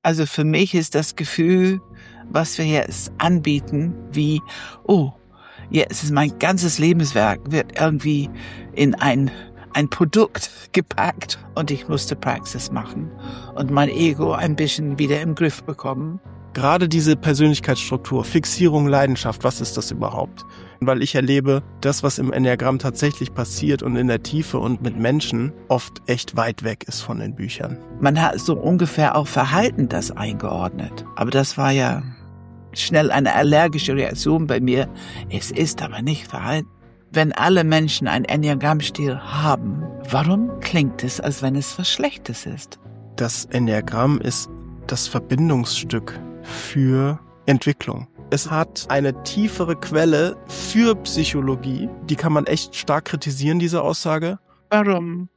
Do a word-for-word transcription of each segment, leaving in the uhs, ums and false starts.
Also für mich ist das Gefühl, was wir jetzt anbieten, wie, oh, jetzt ist mein ganzes Lebenswerk, wird irgendwie in ein, ein Produkt gepackt und ich musste Praxis machen und mein Ego ein bisschen wieder im Griff bekommen. Gerade diese Persönlichkeitsstruktur, Fixierung, Leidenschaft, was ist das überhaupt? Weil ich erlebe, das, was im Enneagramm tatsächlich passiert und in der Tiefe und mit Menschen, oft echt weit weg ist von den Büchern. Man hat so ungefähr auch Verhalten das eingeordnet. Aber das war ja schnell eine allergische Reaktion bei mir. Es ist aber nicht Verhalten. Wenn alle Menschen einen Enneagrammstil haben, warum klingt es, als wenn es was Schlechtes ist? Das Enneagramm ist das Verbindungsstück für Entwicklung. Es hat eine tiefere Quelle für Psychologie. Die kann man echt stark kritisieren, diese Aussage. Warum?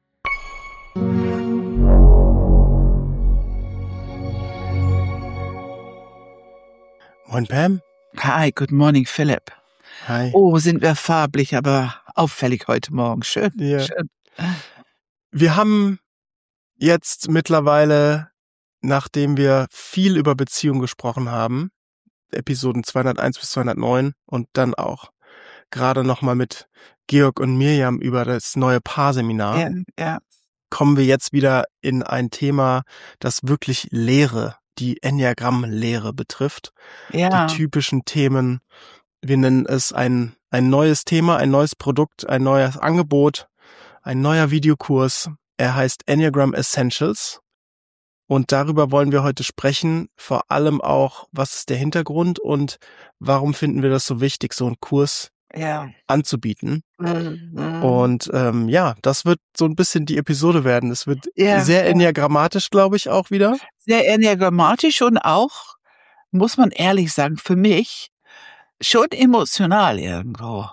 Moin Pam. Hi, good morning Philipp. Hi. Oh, sind wir farblich, aber auffällig heute Morgen. Schön, Ja. schön. Wir haben jetzt mittlerweile, nachdem wir viel über Beziehung gesprochen haben, Episoden zweihunderteins bis zweihundertneun und dann auch gerade nochmal mit Georg und Mirjam über das neue Paarseminar, Ja, ja. kommen wir jetzt wieder in ein Thema, das wirklich Lehre, die Enneagramm-Lehre betrifft. Ja. Die typischen Themen, wir nennen es ein, ein neues Thema, ein neues Produkt, ein neues Angebot, ein neuer Videokurs. Er heißt Enneagram Essentials. Und darüber wollen wir heute sprechen, vor allem auch, was ist der Hintergrund und warum finden wir das so wichtig, so einen Kurs Ja. anzubieten. Mhm. Und ähm, ja, das wird so ein bisschen die Episode werden. Es wird Ja, sehr ja. enneagrammatisch, glaube ich, auch wieder. Sehr enneagrammatisch und auch, muss man ehrlich sagen, für mich schon emotional irgendwo.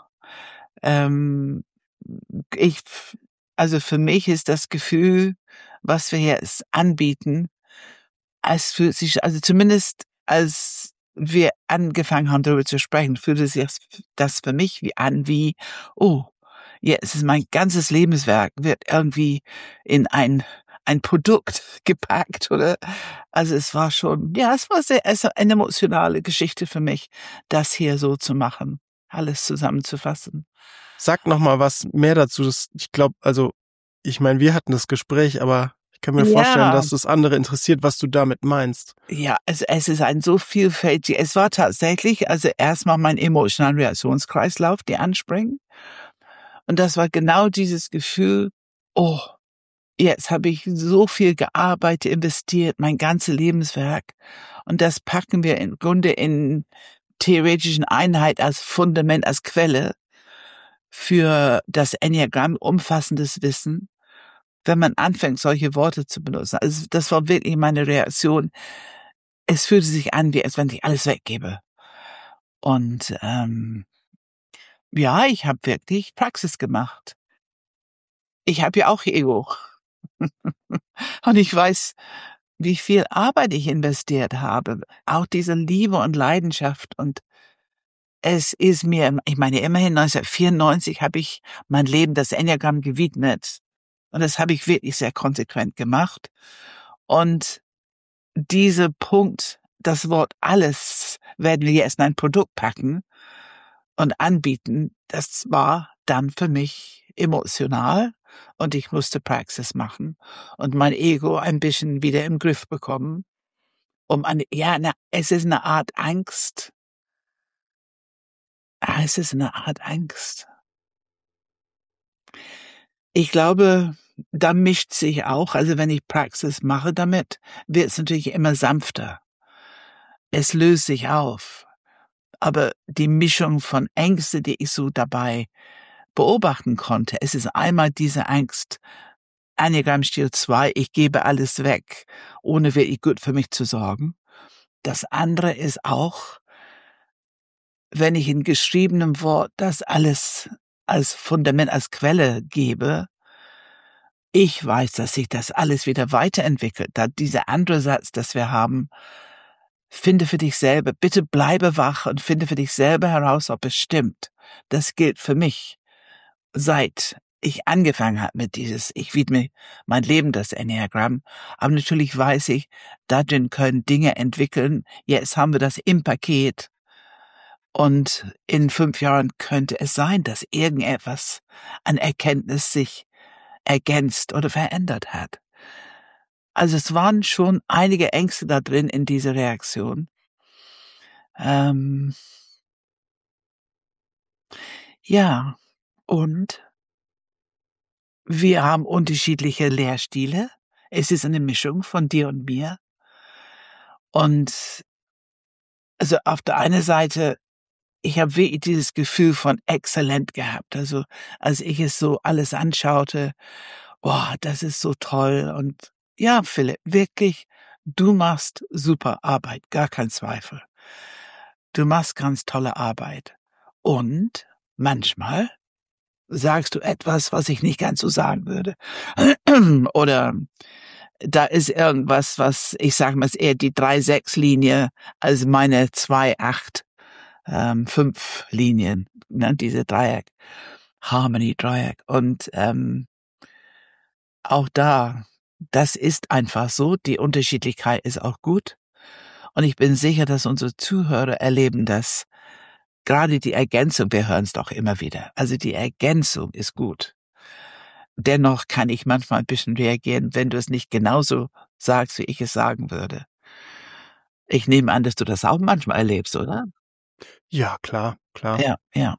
Ähm, ich, also für mich ist das Gefühl, was wir jetzt anbieten, als fühlt sich, also zumindest als wir angefangen haben, darüber zu sprechen, fühlte sich das für mich wie an, wie, oh, jetzt ist mein ganzes Lebenswerk, wird irgendwie in ein, ein Produkt gepackt, oder? Also es war schon, ja, es war sehr, es war eine emotionale Geschichte für mich, das hier so zu machen, alles zusammenzufassen. Sag noch mal was mehr dazu. Das, ich glaube, also, ich meine, wir hatten das Gespräch, aber ich kann mir Ja. vorstellen, dass das andere interessiert, was du damit meinst. Ja, also es ist ein so vielfältig, es war tatsächlich, also erstmal mein emotionaler Reaktionskreislauf, die anspringen. Und das war genau dieses Gefühl, oh, jetzt habe ich so viel gearbeitet, investiert, mein ganzes Lebenswerk. Und das packen wir im Grunde in theoretischen Einheit als Fundament, als Quelle für das Enneagramm, umfassendes Wissen, wenn man anfängt, solche Worte zu benutzen. Also das war wirklich meine Reaktion. Es fühlte sich an, wie als wenn ich alles weggebe. Und ähm, ja, ich habe wirklich Praxis gemacht. Ich habe ja auch Ego. Und ich weiß, wie viel Arbeit ich investiert habe. Auch diese Liebe und Leidenschaft. Und es ist mir, ich meine, immerhin neunzehnhundertvierundneunzig habe ich mein Leben das Enneagramm gewidmet. Und das habe ich wirklich sehr konsequent gemacht. Und dieser Punkt, das Wort alles werden wir jetzt in ein Produkt packen und anbieten, das war dann für mich emotional und ich musste Praxis machen und mein Ego ein bisschen wieder im Griff bekommen. Um eine, ja, na, es ist eine Art Angst. Ah, es ist eine Art Angst. Ich glaube, da mischt sich auch, also wenn ich Praxis mache damit, wird es natürlich immer sanfter. Es löst sich auf. Aber die Mischung von Ängste, die ich so dabei beobachten konnte, es ist einmal diese Angst, Enneagramm-Stil zwei, ich gebe alles weg, ohne wirklich gut für mich zu sorgen. Das andere ist auch, wenn ich in geschriebenem Wort das alles als Fundament, als Quelle gebe, ich weiß, dass sich das alles wieder weiterentwickelt. Da dieser andere Satz, das wir haben, finde für dich selber, bitte bleibe wach und finde für dich selber heraus, ob es stimmt. Das gilt für mich seit ich angefangen habe mit dieses, ich widme mein Leben das Enneagramm, aber natürlich weiß ich, darin können Dinge entwickeln, jetzt haben wir das im Paket und in fünf Jahren könnte es sein, dass irgendetwas an Erkenntnis sich ergänzt oder verändert hat. Also es waren schon einige Ängste da drin in dieser Reaktion. Ähm, ja, und wir haben unterschiedliche Lehrstile. Es ist eine Mischung von dir und mir. Und also auf der einen Seite, ich habe wirklich dieses Gefühl von exzellent gehabt. Also als ich es so alles anschaute, boah, das ist so toll. Und ja, Philipp, wirklich, du machst super Arbeit, gar kein Zweifel. Du machst ganz tolle Arbeit. Und manchmal sagst du etwas, was ich nicht ganz so sagen würde. Oder da ist irgendwas, was, ich sage mal, ist eher die drei sechs Linie als meine zwei acht ähm, fünf Linien, ne, diese Dreieck, Harmony-Dreieck. Und ähm, auch da, das ist einfach so, die Unterschiedlichkeit ist auch gut. Und ich bin sicher, dass unsere Zuhörer erleben das. Gerade die Ergänzung, wir hören es doch immer wieder. Also die Ergänzung ist gut. Dennoch kann ich manchmal ein bisschen reagieren, wenn du es nicht genauso sagst, wie ich es sagen würde. Ich nehme an, dass du das auch manchmal erlebst, oder? Ja, klar, klar. Ja, ja.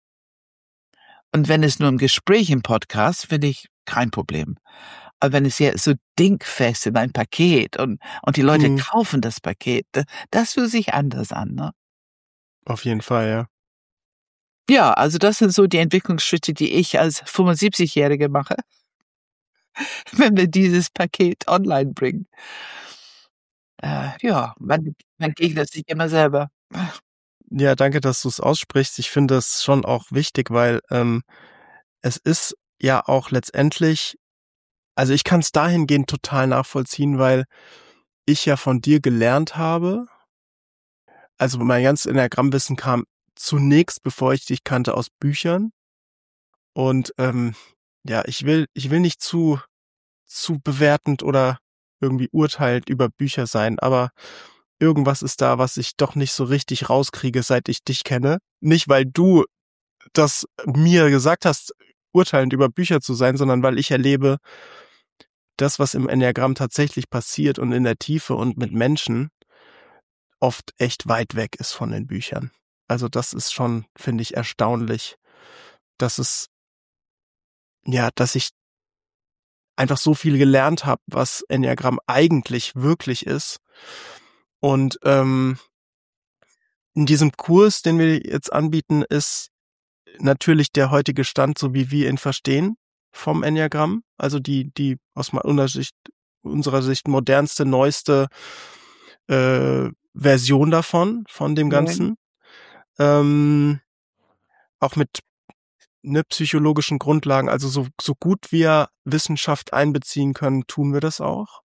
Und wenn es nur im Gespräch im Podcast, finde ich kein Problem. Aber wenn es hier so dingfest in ein Paket und, und die Leute Mhm. kaufen das Paket, da- das fühlt sich anders an, ne? Auf jeden Fall, ja. Ja, also das sind so die Entwicklungsschritte, die ich als fünfundsiebzigjährige mache, wenn wir dieses Paket online bringen. Äh, ja, man, man gegnet sich immer selber. Ja, danke, dass du es aussprichst. Ich finde es schon auch wichtig, weil ähm, es ist ja auch letztendlich, also ich kann es dahingehend total nachvollziehen, weil ich ja von dir gelernt habe. Also mein ganzes Enneagrammwissen kam zunächst, bevor ich dich kannte, aus Büchern. Und ähm, ja, ich will, ich will nicht zu, zu bewertend oder irgendwie urteilend über Bücher sein, aber irgendwas ist da, was ich doch nicht so richtig rauskriege, seit ich dich kenne. Nicht, weil du das mir gesagt hast, urteilend über Bücher zu sein, sondern weil ich erlebe, das, was im Enneagramm tatsächlich passiert und in der Tiefe und mit Menschen, oft echt weit weg ist von den Büchern. Also das ist schon, finde ich, erstaunlich, dass es, ja, dass ich einfach so viel gelernt habe, was Enneagramm eigentlich wirklich ist. Und ähm, in diesem Kurs, den wir jetzt anbieten, ist natürlich der heutige Stand, so wie wir ihn verstehen, vom Enneagramm. Also die, die aus meiner Sicht, unserer Sicht modernste, neueste äh, Version davon, von dem Ganzen. Ähm, auch mit ne, psychologischen Grundlagen, also so, so gut wir Wissenschaft einbeziehen können, tun wir das auch.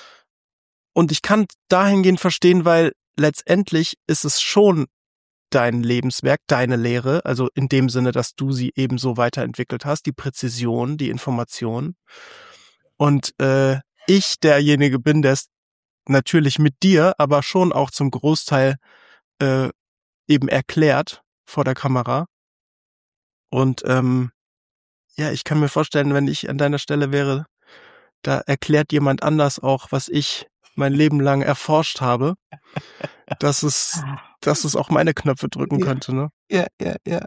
Und ich kann dahingehend verstehen, weil letztendlich ist es schon dein Lebenswerk, deine Lehre, also in dem Sinne, dass du sie ebenso weiterentwickelt hast, die Präzision, die Information. Und äh, ich derjenige bin, der es natürlich mit dir, aber schon auch zum Großteil äh, eben erklärt vor der Kamera. Und ähm, ja, ich kann mir vorstellen, wenn ich an deiner Stelle wäre, da erklärt jemand anders auch, was ich mein Leben lang erforscht habe, dass es, dass es auch meine Knöpfe drücken Ja, könnte, ne? ja, ja, ja.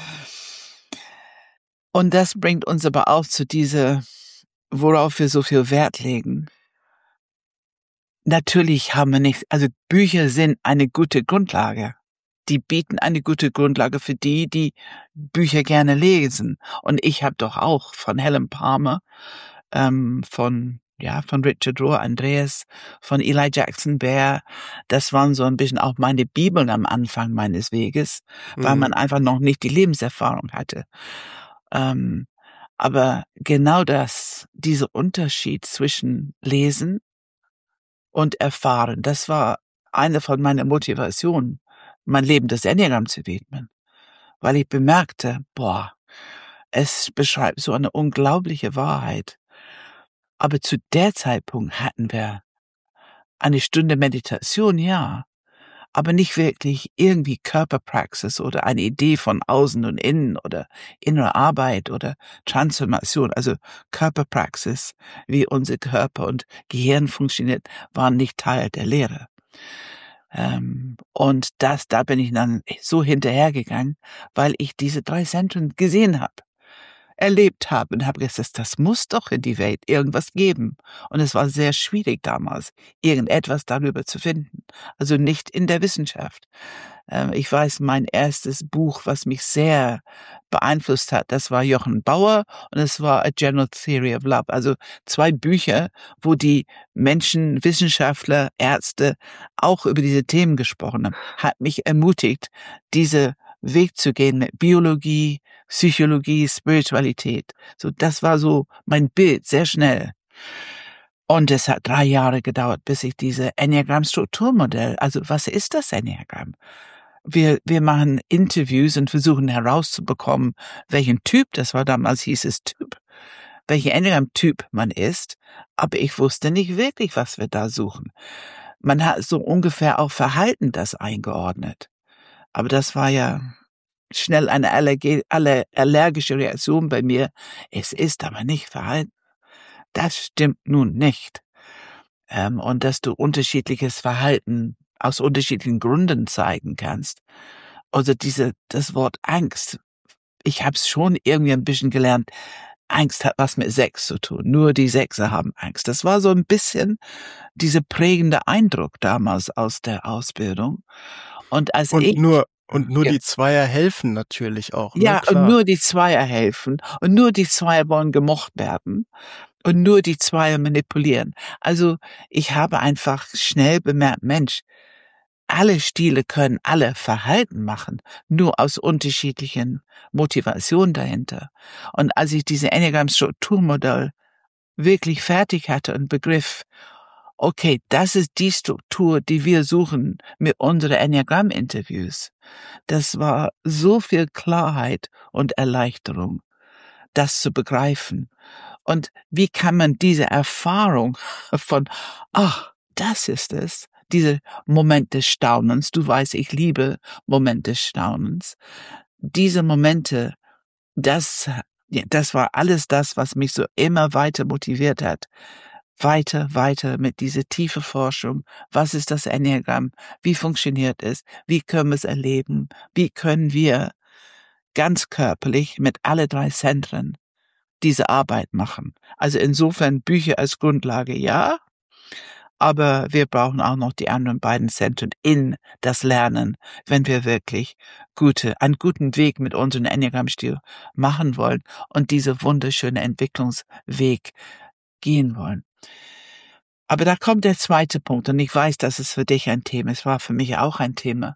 Und das bringt uns aber auch zu dieser, worauf wir so viel Wert legen. Natürlich haben wir nicht, also Bücher sind eine gute Grundlage. Die bieten eine gute Grundlage für die, die Bücher gerne lesen. Und ich habe doch auch von Helen Palmer, ähm, von ja, von Richard Rohr, Andreas, von Eli Jackson Bear. Das waren so ein bisschen auch meine Bibeln am Anfang meines Weges, weil man Mhm. einfach noch nicht die Lebenserfahrung hatte. Ähm, aber genau das, dieser Unterschied zwischen Lesen und Erfahren, das war eine von meiner Motivationen, mein Leben das Enneagramm zu widmen, weil ich bemerkte, boah, Es beschreibt so eine unglaubliche Wahrheit. Aber zu der Zeitpunkt hatten wir eine Stunde Meditation, ja, aber nicht wirklich irgendwie Körperpraxis oder eine Idee von außen und innen oder innere Arbeit oder Transformation. Also Körperpraxis, wie unser Körper und Gehirn funktioniert, waren nicht Teil der Lehre. Ähm, und das, da bin ich dann so hinterhergegangen, weil ich diese drei Zentren gesehen habe, erlebt habe und habe gesagt, das muss doch in die Welt irgendwas geben. Und es war sehr schwierig damals, irgendetwas darüber zu finden. Also nicht in der Wissenschaft. Ähm, ich weiß, mein erstes Buch, was mich sehr beeinflusst hat, das war Jochen Bauer und es war A General Theory of Love. Also zwei Bücher, wo die Menschen, Wissenschaftler, Ärzte auch über diese Themen gesprochen haben, hat mich ermutigt, diese Weg zu gehen mit Biologie, Psychologie, Spiritualität. So, das war so mein Bild, sehr schnell. Und es hat drei Jahre gedauert, bis ich diese Enneagramm-Strukturmodell, also was ist das Enneagramm? Wir, wir machen Interviews und versuchen herauszubekommen, welchen Typ, das war damals hieß es Typ, welcher Enneagramm-Typ man ist, aber ich wusste nicht wirklich, was wir da suchen. Man hat so ungefähr auch Verhalten das eingeordnet. Aber das war ja schnell eine Allergie, alle allergische Reaktion bei mir. Es ist aber nicht Verhalten. Das stimmt nun nicht. Ähm, und dass du unterschiedliches Verhalten aus unterschiedlichen Gründen zeigen kannst. Also diese, das Wort Angst. Ich habe es schon irgendwie ein bisschen gelernt. Angst hat was mit Sex zu tun. Nur die Sechser haben Angst. Das war so ein bisschen dieser prägende Eindruck damals aus der Ausbildung. Und als Und ich nur und nur ja, die Zweier helfen natürlich auch, ne? ja, und Klar. nur die Zweier helfen und nur die Zweier wollen gemocht werden und nur die Zweier manipulieren. Also ich habe einfach schnell bemerkt, Mensch, alle Stile können alle Verhalten machen, nur aus unterschiedlichen Motivationen dahinter. Und als ich diese Enneagramm-Strukturmodell wirklich fertig hatte und begriff, okay, das ist die Struktur, die wir suchen mit unseren Enneagramm-Interviews. Das war so viel Klarheit und Erleichterung, das zu begreifen. Und wie kann man diese Erfahrung von, ach, das ist es, diese Moment des Staunens, du weißt, ich liebe Momente des Staunens, diese Momente, das, ja, das war alles das, was mich so immer weiter motiviert hat. Weiter, weiter mit dieser tiefe Forschung. Was ist das Enneagramm? Wie funktioniert es? Wie können wir es erleben? Wie können wir ganz körperlich mit alle drei Zentren diese Arbeit machen? Also insofern Bücher als Grundlage, ja. Aber wir brauchen auch noch die anderen beiden Zentren in das Lernen, wenn wir wirklich gute, einen guten Weg mit unserem Enneagramm-Stil machen wollen und diese wunderschöne Entwicklungsweg gehen wollen. Aber da kommt der zweite Punkt und ich weiß, dass es für dich ein Thema ist, es war für mich auch ein Thema.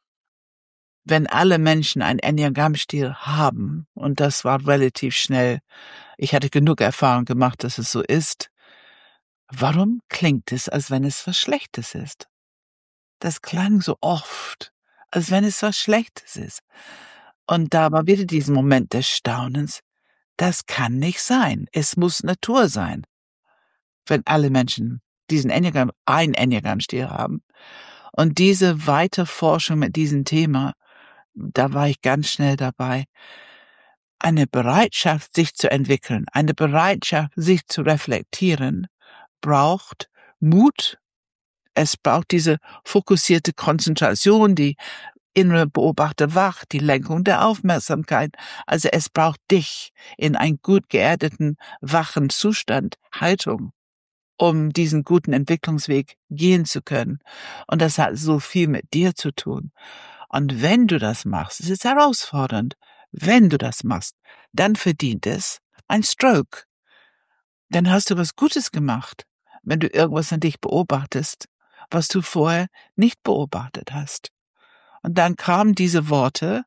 Wenn alle Menschen einen Enneagramm-Stil haben, und das war relativ schnell, ich hatte genug Erfahrung gemacht, dass es so ist, warum klingt es, als wenn es was Schlechtes ist? Das klang so oft, als wenn es was Schlechtes ist. Und da war wieder diesen Moment des Staunens. Das kann nicht sein. Es muss Natur sein. Wenn alle Menschen diesen Enneagramm, ein Enneagramm-Stil haben. Und diese Weiterforschung mit diesem Thema, da war ich ganz schnell dabei. Eine Bereitschaft, sich zu entwickeln, eine Bereitschaft, sich zu reflektieren, braucht Mut. Es braucht diese fokussierte Konzentration, die innere Beobachter wach, die Lenkung der Aufmerksamkeit. Also es braucht dich in einen gut geerdeten, wachen Zustand, Haltung, um diesen guten Entwicklungsweg gehen zu können. Und das hat so viel mit dir zu tun. Und wenn du das machst, es ist herausfordernd, wenn du das machst, dann verdient es ein Stroke. Dann hast du was Gutes gemacht, wenn du irgendwas an dich beobachtest, was du vorher nicht beobachtet hast. Und dann kamen diese Worte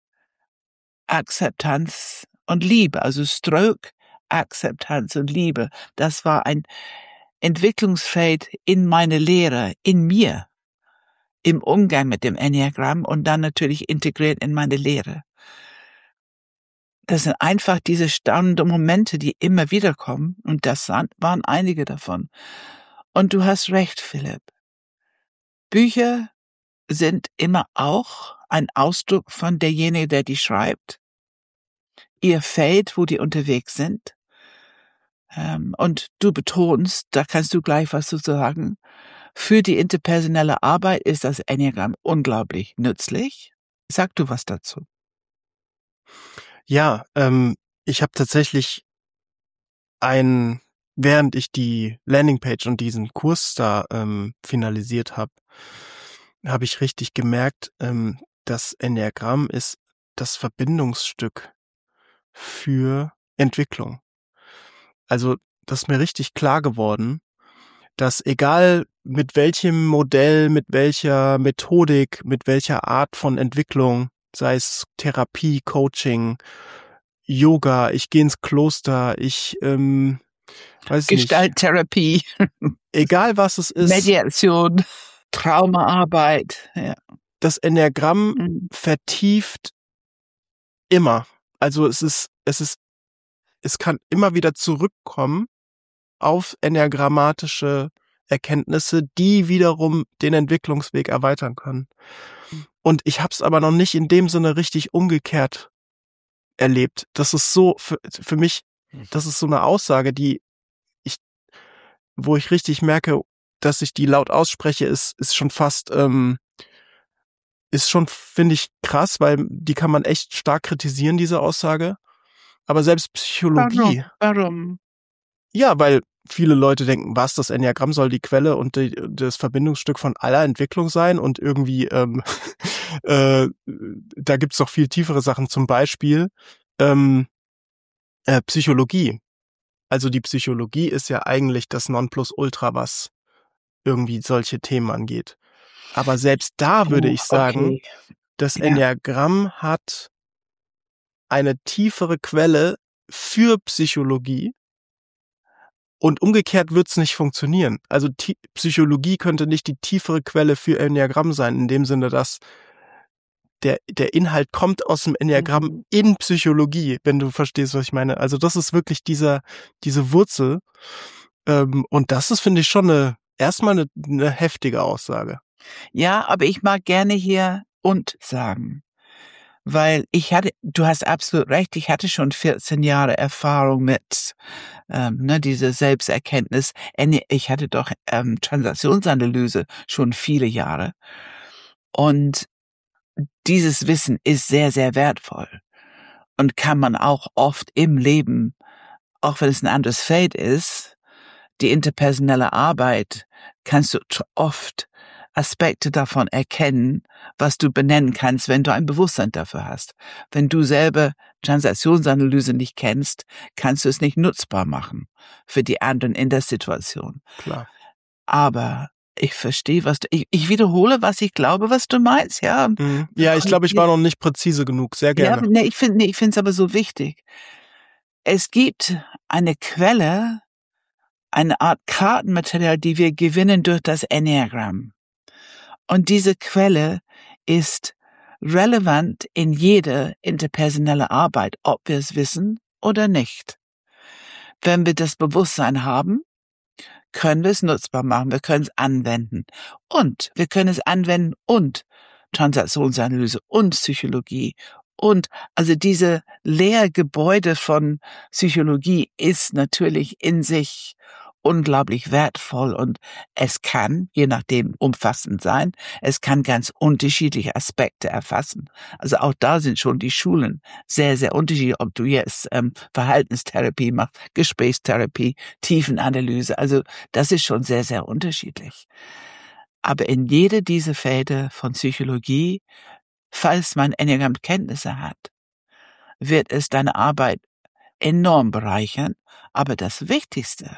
Akzeptanz und Liebe, also Stroke, Akzeptanz und Liebe. Das war ein Entwicklungsfeld in meine Lehre, in mir, im Umgang mit dem Enneagramm und dann natürlich integriert in meine Lehre. das sind einfach diese staunenden Momente, die immer wieder kommen. Und das waren einige davon. Und du hast recht, Philipp. Bücher sind immer auch ein Ausdruck von derjenige, der die schreibt. Ihr Feld, wo die unterwegs sind. Ähm, und du betonst, da kannst du gleich was zu sagen, für die interpersonelle Arbeit ist das Enneagramm unglaublich nützlich. Sag du was dazu? Ja, ähm, ich habe tatsächlich ein, während ich die Landingpage und diesen Kurs da ähm, finalisiert habe, habe ich richtig gemerkt, ähm, das Enneagramm ist das Verbindungsstück für Entwicklung. Also das ist mir richtig klar geworden, dass egal mit welchem Modell, mit welcher Methodik, mit welcher Art von Entwicklung, sei es Therapie, Coaching, Yoga, ich gehe ins Kloster, ich ähm, weiß nicht. Gestalttherapie. Egal was es ist. Mediation, Traumaarbeit. Ja. Das Enneagramm Mhm. vertieft immer. Also es ist, es ist, es kann immer wieder zurückkommen auf enneagrammatische Erkenntnisse, die wiederum den Entwicklungsweg erweitern können. Und ich habe es aber noch nicht in dem Sinne richtig umgekehrt erlebt. Das ist so für, für mich, das ist so eine Aussage, die ich, wo ich richtig merke, dass ich die laut ausspreche, ist ist schon fast, ähm, ist schon, finde ich, krass, weil die kann man echt stark kritisieren, diese Aussage. Aber selbst Psychologie. Warum? Warum? Ja, weil viele Leute denken, was, das Enneagramm soll die Quelle und die, das Verbindungsstück von aller Entwicklung sein und irgendwie, ähm, äh, da gibt's doch viel tiefere Sachen, zum Beispiel ähm, äh, Psychologie. Also die Psychologie ist ja eigentlich das Nonplusultra, was irgendwie solche Themen angeht. Aber selbst da würde Oh, ich sagen, okay. das Ja. Enneagramm hat eine tiefere Quelle für Psychologie. Und umgekehrt wird's nicht funktionieren. Also T- Psychologie könnte nicht die tiefere Quelle für Enneagramm sein, in dem Sinne, dass der, der Inhalt kommt aus dem Enneagramm Mhm. in Psychologie, wenn du verstehst, was ich meine. Also das ist wirklich dieser, diese Wurzel. Ähm, und das ist, finde ich, schon eine, erstmal eine, eine heftige Aussage. Ja, aber ich mag gerne hier und sagen. Weil ich hatte, du hast absolut recht, ich hatte schon vierzehn Jahre Erfahrung mit ähm, ne, diese Selbsterkenntnis. Ich hatte doch ähm, Transaktionsanalyse schon viele Jahre. Und dieses Wissen ist sehr, sehr wertvoll und kann man auch oft im Leben, auch wenn es ein anderes Feld ist, die interpersonelle Arbeit, kannst du oft Aspekte davon erkennen, was du benennen kannst, wenn du ein Bewusstsein dafür hast. Wenn du selber Transaktionsanalyse nicht kennst, kannst du es nicht nutzbar machen für die anderen in der Situation. Klar. Aber ich verstehe, was du, ich, ich wiederhole, was ich glaube, was du meinst, ja. Mhm. Ja, ich glaube, ich war noch nicht präzise genug. Sehr gerne. Ja, nee, ich finde, nee, ich finde es aber so wichtig. Es gibt eine Quelle, eine Art Kartenmaterial, die wir gewinnen durch das Enneagramm. Und diese Quelle ist relevant in jede interpersonelle Arbeit, ob wir es wissen oder nicht. Wenn wir das Bewusstsein haben, können wir es nutzbar machen, wir können es anwenden. Und wir können es anwenden und Transaktionsanalyse und Psychologie. Und also diese Lehrgebäude von Psychologie ist natürlich in sich unglaublich wertvoll und es kann, je nachdem, umfassend sein. Es kann ganz unterschiedliche Aspekte erfassen. Also auch da sind schon die Schulen sehr, sehr unterschiedlich, ob du jetzt ähm, Verhaltenstherapie machst, Gesprächstherapie, Tiefenanalyse. Also das ist schon sehr, sehr unterschiedlich. Aber in jede dieser Felder von Psychologie, falls man Enneagramm-Kenntnisse hat, wird es deine Arbeit enorm bereichern. Aber das Wichtigste,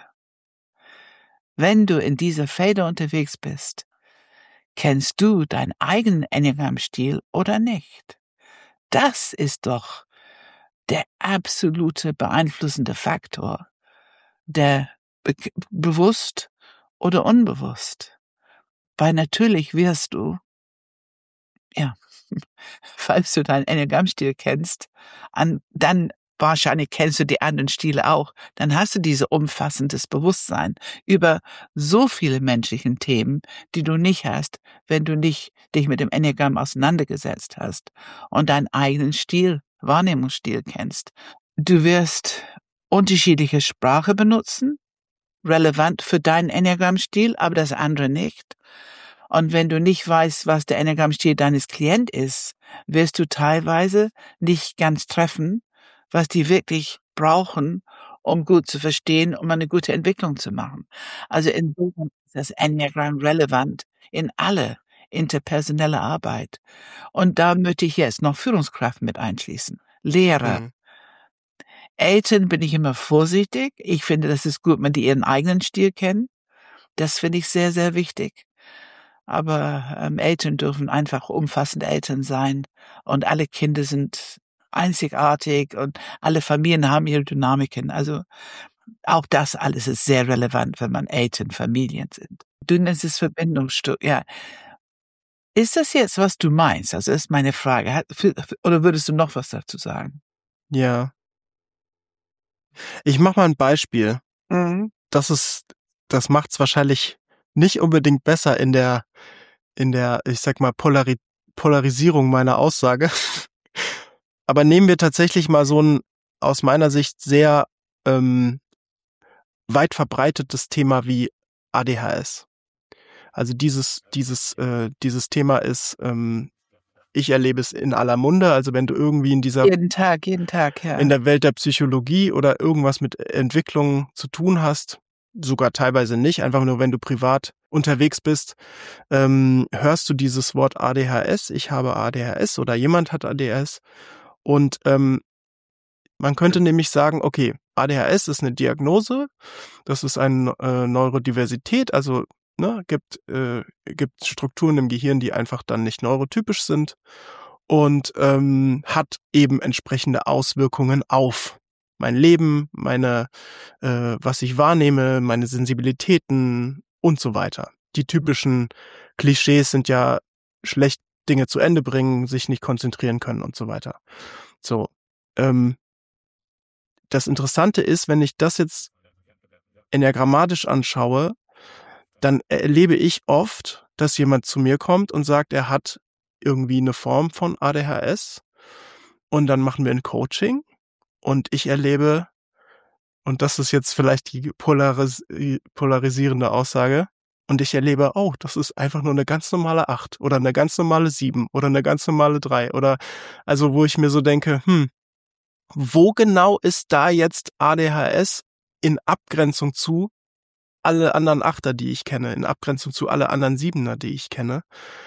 wenn du in diese Felder unterwegs bist, kennst du deinen eigenen Enneagramm-Stil oder nicht? Das ist doch der absolute beeinflussende Faktor, der be- bewusst oder unbewusst. Weil natürlich wirst du, ja, falls du deinen Enneagramm-Stil kennst, an, dann wahrscheinlich kennst du die anderen Stile auch, dann hast du dieses umfassendes Bewusstsein über so viele menschlichen Themen, die du nicht hast, wenn du nicht dich mit dem Enneagramm auseinandergesetzt hast und deinen eigenen Stil, Wahrnehmungsstil kennst. Du wirst unterschiedliche Sprache benutzen, relevant für deinen Enneagramm-Stil, aber das andere nicht. Und wenn du nicht weißt, was der Enneagramm-Stil deines Klienten ist, wirst du teilweise nicht ganz treffen, was die wirklich brauchen, um gut zu verstehen, um eine gute Entwicklung zu machen. Also insofern ist das Enneagramm relevant in alle interpersonelle Arbeit. Und da möchte ich jetzt noch Führungskraft mit einschließen. Lehrer. Mhm. Eltern bin ich immer vorsichtig. Ich finde, das ist gut, wenn die ihren eigenen Stil kennen. Das finde ich sehr, sehr wichtig. Aber ähm, Eltern dürfen einfach umfassende Eltern sein und alle Kinder sind einzigartig und alle Familien haben ihre Dynamiken. Also auch das alles ist sehr relevant, wenn man Eltern, Familien sind. Du nennst es Verbindungsstück, ja. Ist das jetzt, was du meinst? Also ist meine Frage. Hat- für- Oder würdest du noch was dazu sagen? Ja. Ich mach mal ein Beispiel. Mhm. Das ist, das macht's wahrscheinlich nicht unbedingt besser in der, in der, ich sag mal, Polari Polarisierung meiner Aussage. Aber nehmen wir tatsächlich mal so ein, aus meiner Sicht sehr ähm, weit verbreitetes Thema wie A D H S. Also dieses, dieses, äh, dieses Thema ist, ähm, ich erlebe es in aller Munde. Also wenn du irgendwie in dieser, Jeden Tag, jeden Tag, ja. in der Welt der Psychologie oder irgendwas mit Entwicklung zu tun hast, sogar teilweise nicht, einfach nur wenn du privat unterwegs bist, ähm, hörst du dieses Wort A D H S, ich habe A D H S oder jemand hat A D H S und ähm, man könnte nämlich sagen, okay, A D H S ist eine Diagnose, das ist eine äh, Neurodiversität, also ne, gibt, äh, gibt Strukturen im Gehirn, die einfach dann nicht neurotypisch sind und ähm, hat eben entsprechende Auswirkungen auf mein Leben, meine, äh, was ich wahrnehme, meine Sensibilitäten und so weiter. Die typischen Klischees sind ja schlecht Dinge zu Ende bringen, sich nicht konzentrieren können und so weiter. So, ähm, das Interessante ist, wenn ich das jetzt enneagrammatisch anschaue, dann erlebe ich oft, dass jemand zu mir kommt und sagt, er hat irgendwie eine Form von A D H S und dann machen wir ein Coaching und ich erlebe, und das ist jetzt vielleicht die polaris polarisierende Aussage, und ich erlebe, oh, das ist einfach nur eine ganz normale acht oder eine ganz normale sieben oder eine ganz normale drei oder also wo ich mir so denke, hm, wo genau ist da jetzt A D H S in Abgrenzung zu alle anderen Achter, die ich kenne, in Abgrenzung zu alle anderen Siebener, die ich kenne.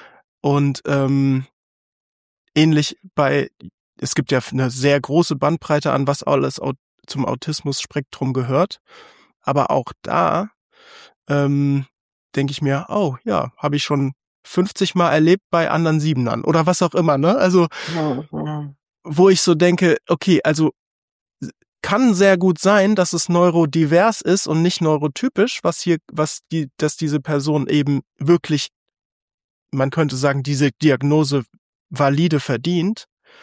Und ähm, ähnlich bei, es gibt ja eine sehr große Bandbreite an, was alles au- zum Autismus-Spektrum gehört. Aber auch da ähm, denke ich mir, oh ja, habe ich schon fünfzig Mal erlebt bei anderen Siebenern oder was auch immer, ne? Also, Mhm. wo ich so denke, okay, also kann sehr gut sein, dass es neurodivers ist und nicht neurotypisch, was hier, was die, dass diese Person eben wirklich, man könnte sagen, diese Diagnose valide verdient.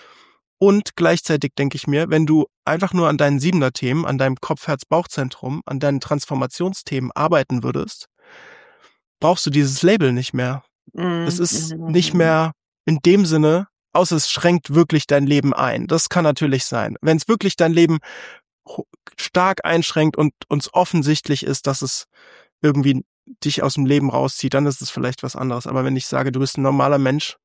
Und gleichzeitig denke ich mir, wenn du einfach nur an deinen Siebener-Themen, an deinem Kopf-Herz-Bauch-Zentrum, an deinen Transformationsthemen arbeiten würdest, brauchst du dieses Label nicht mehr. Es ist nicht mehr in dem Sinne, außer es schränkt wirklich dein Leben ein. Das kann natürlich sein. Wenn es wirklich dein Leben stark einschränkt und uns offensichtlich ist, dass es irgendwie dich aus dem Leben rauszieht, dann ist es vielleicht was anderes. Aber wenn ich sage, du bist ein normaler Mensch.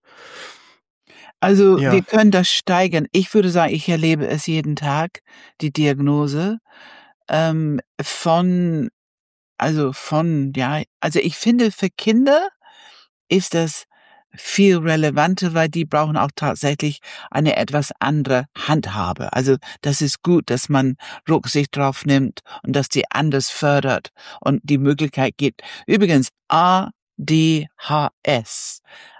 Also Ja. wir können das steigern. Ich würde sagen, ich erlebe es jeden Tag, die Diagnose ähm, von, also von, ja, also ich finde für Kinder ist das viel relevanter, weil die brauchen auch tatsächlich eine etwas andere Handhabe. Also das ist gut, dass man Rücksicht drauf nimmt und dass die anders fördert und die Möglichkeit gibt. Übrigens, A D H S,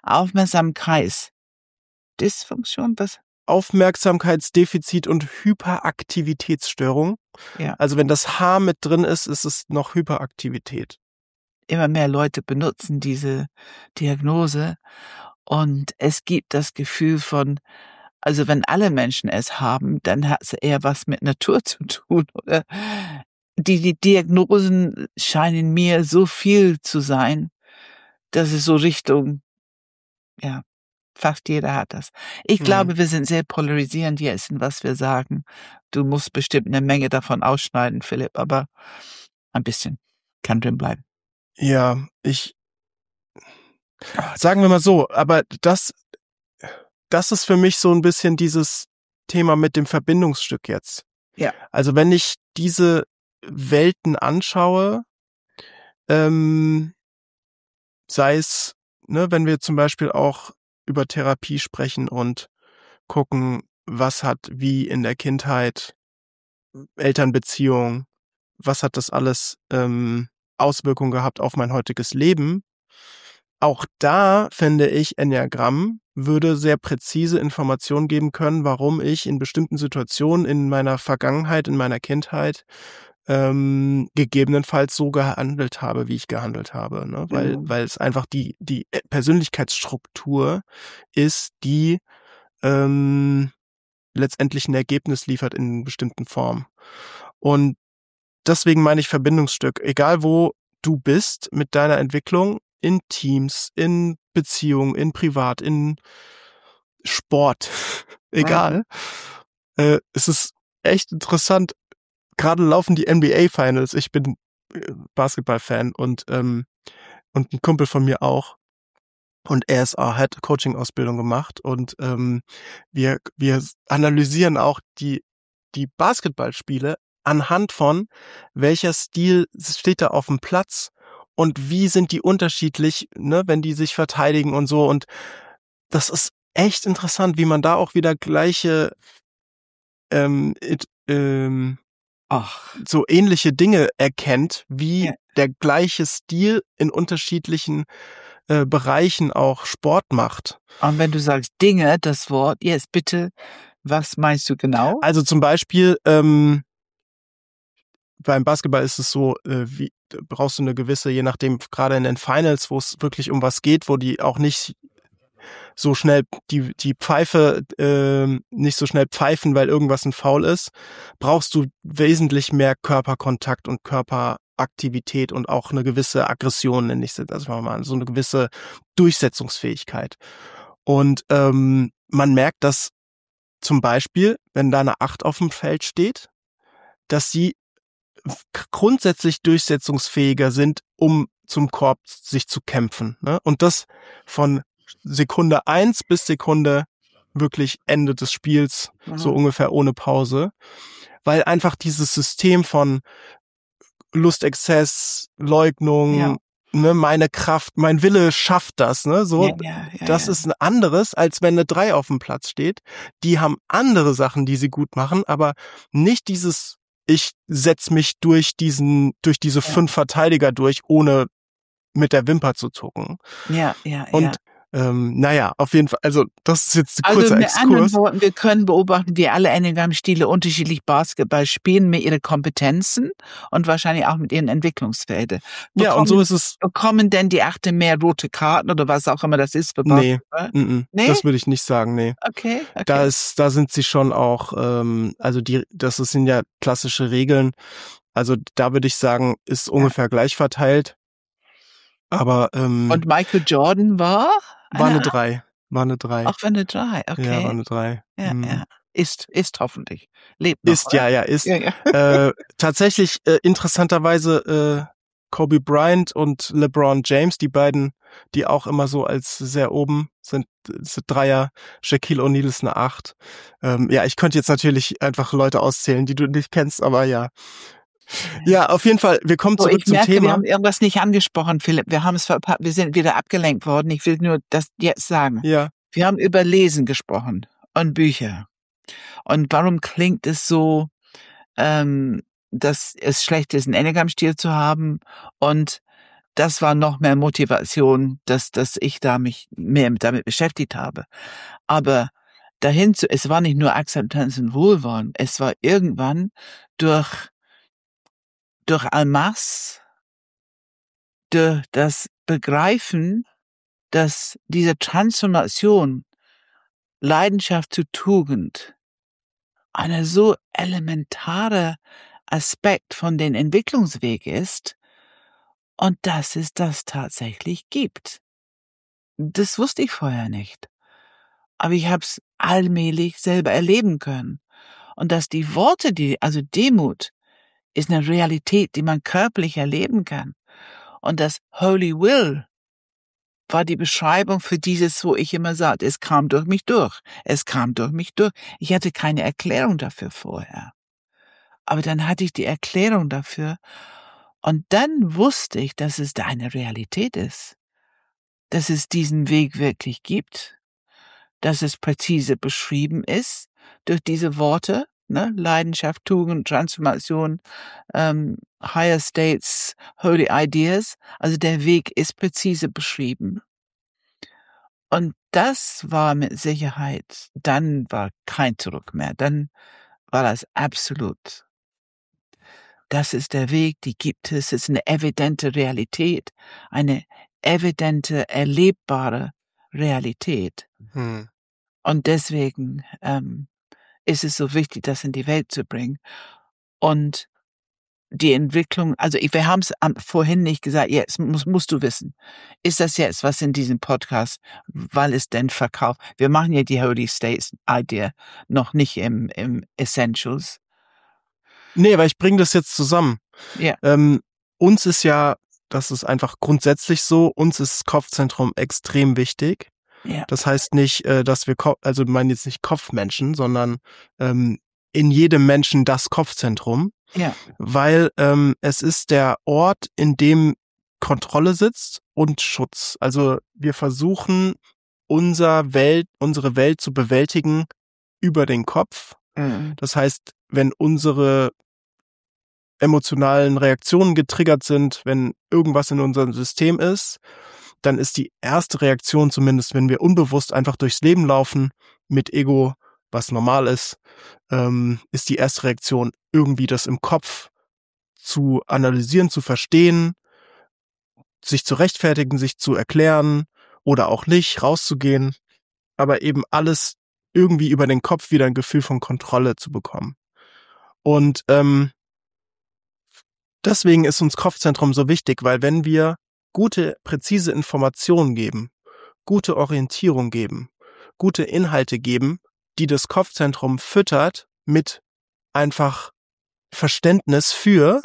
Aufmerksamkeitsdysfunktion, was? Aufmerksamkeitsdefizit und Hyperaktivitätsstörung. Ja. Also wenn das H mit drin ist, ist es noch Hyperaktivität. Immer mehr Leute benutzen diese Diagnose und es gibt das Gefühl von Also wenn alle Menschen es haben, dann hat es eher was mit Natur zu tun, oder? Die, die Diagnosen scheinen mir so viel zu sein, dass es so Richtung, ja, fast jeder hat das. Ich Mhm. glaube, wir sind sehr polarisierend jetzt in was wir sagen. Du musst bestimmt eine Menge davon ausschneiden, Philipp, aber ein bisschen kann drin bleiben. Ja, ich, sagen wir mal so, aber das, das ist für mich so ein bisschen dieses Thema mit dem Verbindungsstück jetzt. Ja. Also wenn ich diese Welten anschaue, ähm, sei es, ne, wenn wir zum Beispiel auch über Therapie sprechen und gucken, was hat wie in der Kindheit Elternbeziehung, was hat das alles ähm, Auswirkungen gehabt auf mein heutiges Leben. Auch da finde ich, Enneagramm würde sehr präzise Informationen geben können, warum ich in bestimmten Situationen in meiner Vergangenheit, in meiner Kindheit ähm, gegebenenfalls so gehandelt habe, wie ich gehandelt habe, ne? Weil, Genau. weil es einfach die, die Persönlichkeitsstruktur ist, die ähm, letztendlich ein Ergebnis liefert in einer bestimmten Form. Und deswegen meine ich Verbindungsstück. Egal wo du bist mit deiner Entwicklung, in Teams, in Beziehungen, in Privat, in Sport, Mhm. egal. Äh, es ist echt interessant. Gerade laufen die N B A Finals. Ich bin äh, Basketball-Fan und ähm, und ein Kumpel von mir auch. Und er ist, äh, hat Coaching-Ausbildung gemacht und ähm, wir wir analysieren auch die die Basketballspiele anhand von welcher Stil steht da auf dem Platz und wie sind die unterschiedlich, ne, wenn die sich verteidigen und so. Und das ist echt interessant, wie man da auch wieder gleiche ähm, it, ähm, Ach, so ähnliche Dinge erkennt, ja. wie der gleiche Stil in unterschiedlichen äh, Bereichen auch Sport macht. Und wenn du sagst Dinge, das Wort, jetzt bitte, was meinst du genau? Also zum Beispiel ähm, beim Basketball ist es so, äh, wie brauchst du eine gewisse, je nachdem, gerade in den Finals, wo es wirklich um was geht, wo die auch nicht so schnell die die Pfeife äh, nicht so schnell pfeifen, weil irgendwas ein Foul ist, brauchst du wesentlich mehr Körperkontakt und Körperaktivität und auch eine gewisse Aggression, nenne ich es jetzt erstmal mal, so eine gewisse Durchsetzungsfähigkeit. Und ähm, man merkt, dass zum Beispiel, wenn da eine Acht auf dem Feld steht, dass sie grundsätzlich durchsetzungsfähiger sind, um zum Korb sich zu kämpfen. Ne? Und das von Sekunde eins bis Sekunde wirklich Ende des Spiels, so Mhm. ungefähr ohne Pause. Weil einfach dieses System von Lustexzess, Ja, Leugnung, ne, meine Kraft, mein Wille schafft das, ne, so, ja, ja, ja, das ja. ist ein anderes, als wenn eine drei auf dem Platz steht. Die haben andere Sachen, die sie gut machen, aber nicht dieses, ich setz mich durch diesen, durch diese Ja, fünf Verteidiger durch, ohne mit der Wimper zu zucken. ja, ja, ja. Und ähm, naja, auf jeden Fall, also das ist jetzt ein Also kurzer mit anderen Exkurs. Worten, wir können beobachten, wie alle Enneagramm-Stile unterschiedlich Basketball spielen mit ihren Kompetenzen und wahrscheinlich auch mit ihren Entwicklungsfeldern. Ja, und so Bekommen, ist es, bekommen denn die Achte mehr rote Karten oder was auch immer das ist für nee, Basketball? mm, Nee? das würde ich nicht sagen, nee. Okay, Da okay. ist, da sind sie schon auch, ähm, also die, das sind ja klassische Regeln. Also da würde ich sagen, ist Ja. ungefähr gleich verteilt. Aber ähm, Und Michael Jordan war war eine eine Acht? drei, war eine drei. Auch wenn eine Drei, Ja, war okay. eine drei. Ja, Mhm. ja. Ist, ist hoffentlich. Lebt noch, Ist, oder? ja, ja, ist. Ja, ja. Äh, tatsächlich äh, interessanterweise äh, Kobe Bryant und LeBron James, die beiden, die auch immer so als sehr oben sind, sind Dreier. Shaquille O'Neal ist eine Acht. Ähm, ja, ich könnte jetzt natürlich einfach Leute auszählen, die du nicht kennst, aber ja. Ja, auf jeden Fall, wir kommen So, zurück ich zum merke, wir Thema. haben irgendwas nicht angesprochen, Philipp. Wir haben es verpasst. Wir sind wieder abgelenkt worden. Ich will nur das jetzt sagen. Ja, Wir haben über Lesen gesprochen und Bücher. Und warum klingt es so, ähm, dass es schlecht ist, einen Enneagramm-Stil zu haben? Und das war noch mehr Motivation, dass, dass ich da mich mehr damit beschäftigt habe. Aber dahin zu, es war nicht nur Akzeptanz und Wohlwollen. Es war irgendwann durch, durch Almas, durch das Begreifen, dass diese Transformation Leidenschaft zu Tugend eine so elementare Aspekt von den Entwicklungsweg ist und dass es das tatsächlich gibt. Das wusste ich vorher nicht. Aber ich habe es allmählich selber erleben können. Und dass die Worte, die, also Demut, ist eine Realität, die man körperlich erleben kann. Und das Holy Will war die Beschreibung für dieses, wo ich immer sagte, es kam durch mich durch. Es kam durch mich durch. Ich hatte keine Erklärung dafür vorher. Aber dann hatte ich die Erklärung dafür. Und dann wusste ich, dass es da eine Realität ist. Dass es diesen Weg wirklich gibt. Dass es präzise beschrieben ist durch diese Worte, ne? Leidenschaft, Tugend, Transformation, ähm, Higher States, Holy Ideas. Also der Weg ist präzise beschrieben. Und das war mit Sicherheit, dann war kein Zurück mehr. Dann war das absolut. Das ist der Weg, die gibt es. Es ist eine evidente Realität, eine evidente, erlebbare Realität. Hm. Und deswegen ähm, ist es so wichtig, das in die Welt zu bringen. Und die Entwicklung, also ich, wir haben es vorhin nicht gesagt, jetzt musst, musst du wissen, ist das jetzt was in diesem Podcast, weil es denn verkauft? Wir machen ja die Holy States Idea noch nicht im, im Essentials. Nee, weil ich bringe das jetzt zusammen. Ja. Ähm, uns ist ja, das ist einfach grundsätzlich so, uns ist das Kopfzentrum extrem wichtig. Ja. Das heißt nicht, äh, dass wir, Ko- also wir meinen jetzt nicht Kopfmenschen, sondern ähm, in jedem Menschen das Kopfzentrum. Ja. Weil ähm, es ist der Ort, in dem Kontrolle sitzt und Schutz. Also wir versuchen, unser Welt, unsere Welt zu bewältigen über den Kopf. Mhm. Das heißt, wenn unsere emotionalen Reaktionen getriggert sind, wenn irgendwas in unserem System ist, dann ist die erste Reaktion, zumindest wenn wir unbewusst einfach durchs Leben laufen, mit Ego, was normal ist, ähm, ist die erste Reaktion irgendwie das im Kopf zu analysieren, zu verstehen, sich zu rechtfertigen, sich zu erklären oder auch nicht, rauszugehen, aber eben alles irgendwie über den Kopf wieder ein Gefühl von Kontrolle zu bekommen. Und ähm, deswegen ist uns Kopfzentrum so wichtig, weil wenn wir gute, präzise Informationen geben, gute Orientierung geben, gute Inhalte geben, die das Kopfzentrum füttert mit einfach Verständnis für,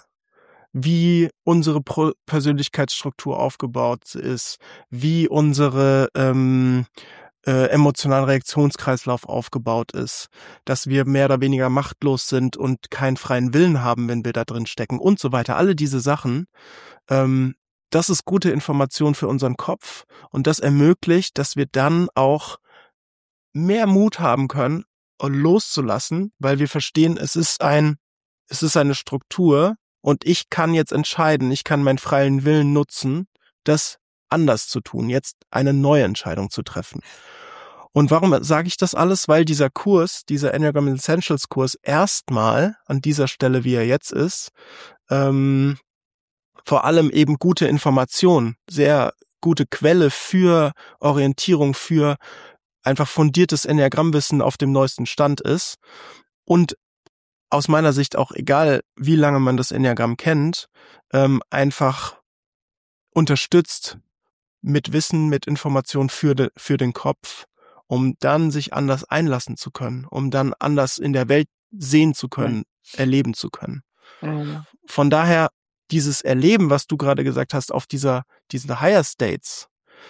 wie unsere Pro- Persönlichkeitsstruktur aufgebaut ist, wie unsere ähm, äh, emotionalen Reaktionskreislauf aufgebaut ist, dass wir mehr oder weniger machtlos sind und keinen freien Willen haben, wenn wir da drin stecken und so weiter. Alle diese Sachen, ähm, das ist gute Information für unseren Kopf und das ermöglicht, dass wir dann auch mehr Mut haben können, loszulassen, weil wir verstehen, es ist ein, es ist eine Struktur und ich kann jetzt entscheiden, ich kann meinen freien Willen nutzen, das anders zu tun, jetzt eine neue Entscheidung zu treffen. Und warum sage ich das alles? Weil dieser Kurs, dieser Enneagram Essentials Kurs erstmal an dieser Stelle, wie er jetzt ist, ähm, vor allem eben gute Information, sehr gute Quelle für Orientierung, für einfach fundiertes Enneagrammwissen auf dem neuesten Stand ist und aus meiner Sicht auch egal, wie lange man das Enneagramm kennt, ähm, einfach unterstützt mit Wissen, mit Information für, de, für den Kopf, um dann sich anders einlassen zu können, um dann anders in der Welt sehen zu können, ja. erleben zu können. Ja. Von daher dieses Erleben, was du gerade gesagt hast, auf dieser diesen Higher States,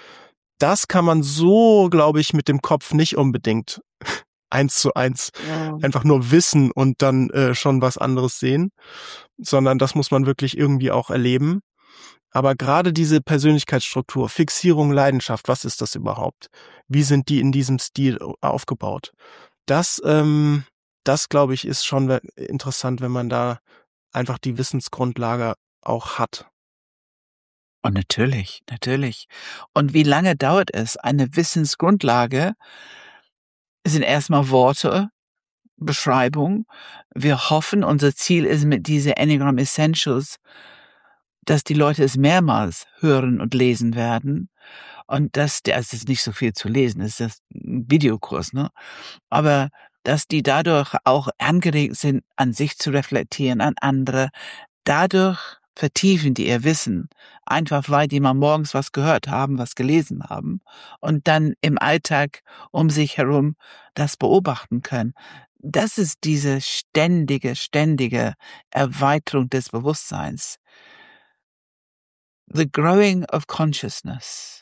das kann man so, glaube ich, mit dem Kopf nicht unbedingt eins zu eins Ja. einfach nur wissen und dann äh, schon was anderes sehen, sondern das muss man wirklich irgendwie auch erleben. Aber gerade diese Persönlichkeitsstruktur, Fixierung, Leidenschaft, was ist das überhaupt? Wie sind die in diesem Stil aufgebaut? Das, ähm, das glaube ich, ist schon interessant, wenn man da einfach die Wissensgrundlage auch hat. Und natürlich, natürlich. Und wie lange dauert es? Eine Wissensgrundlage sind erstmal Worte, Beschreibung. Wir hoffen, unser Ziel ist mit dieser Enneagram Essentials, dass die Leute es mehrmals hören und lesen werden. Und dass der, es ist nicht so viel zu lesen, es ist ein Videokurs, ne? Aber dass die dadurch auch angeregt sind, an sich zu reflektieren, an andere. Dadurch vertiefen die ihr Wissen, einfach weil die mal morgens was gehört haben, was gelesen haben und dann im Alltag um sich herum das beobachten können. Das ist diese ständige, ständige Erweiterung des Bewusstseins. The growing of consciousness.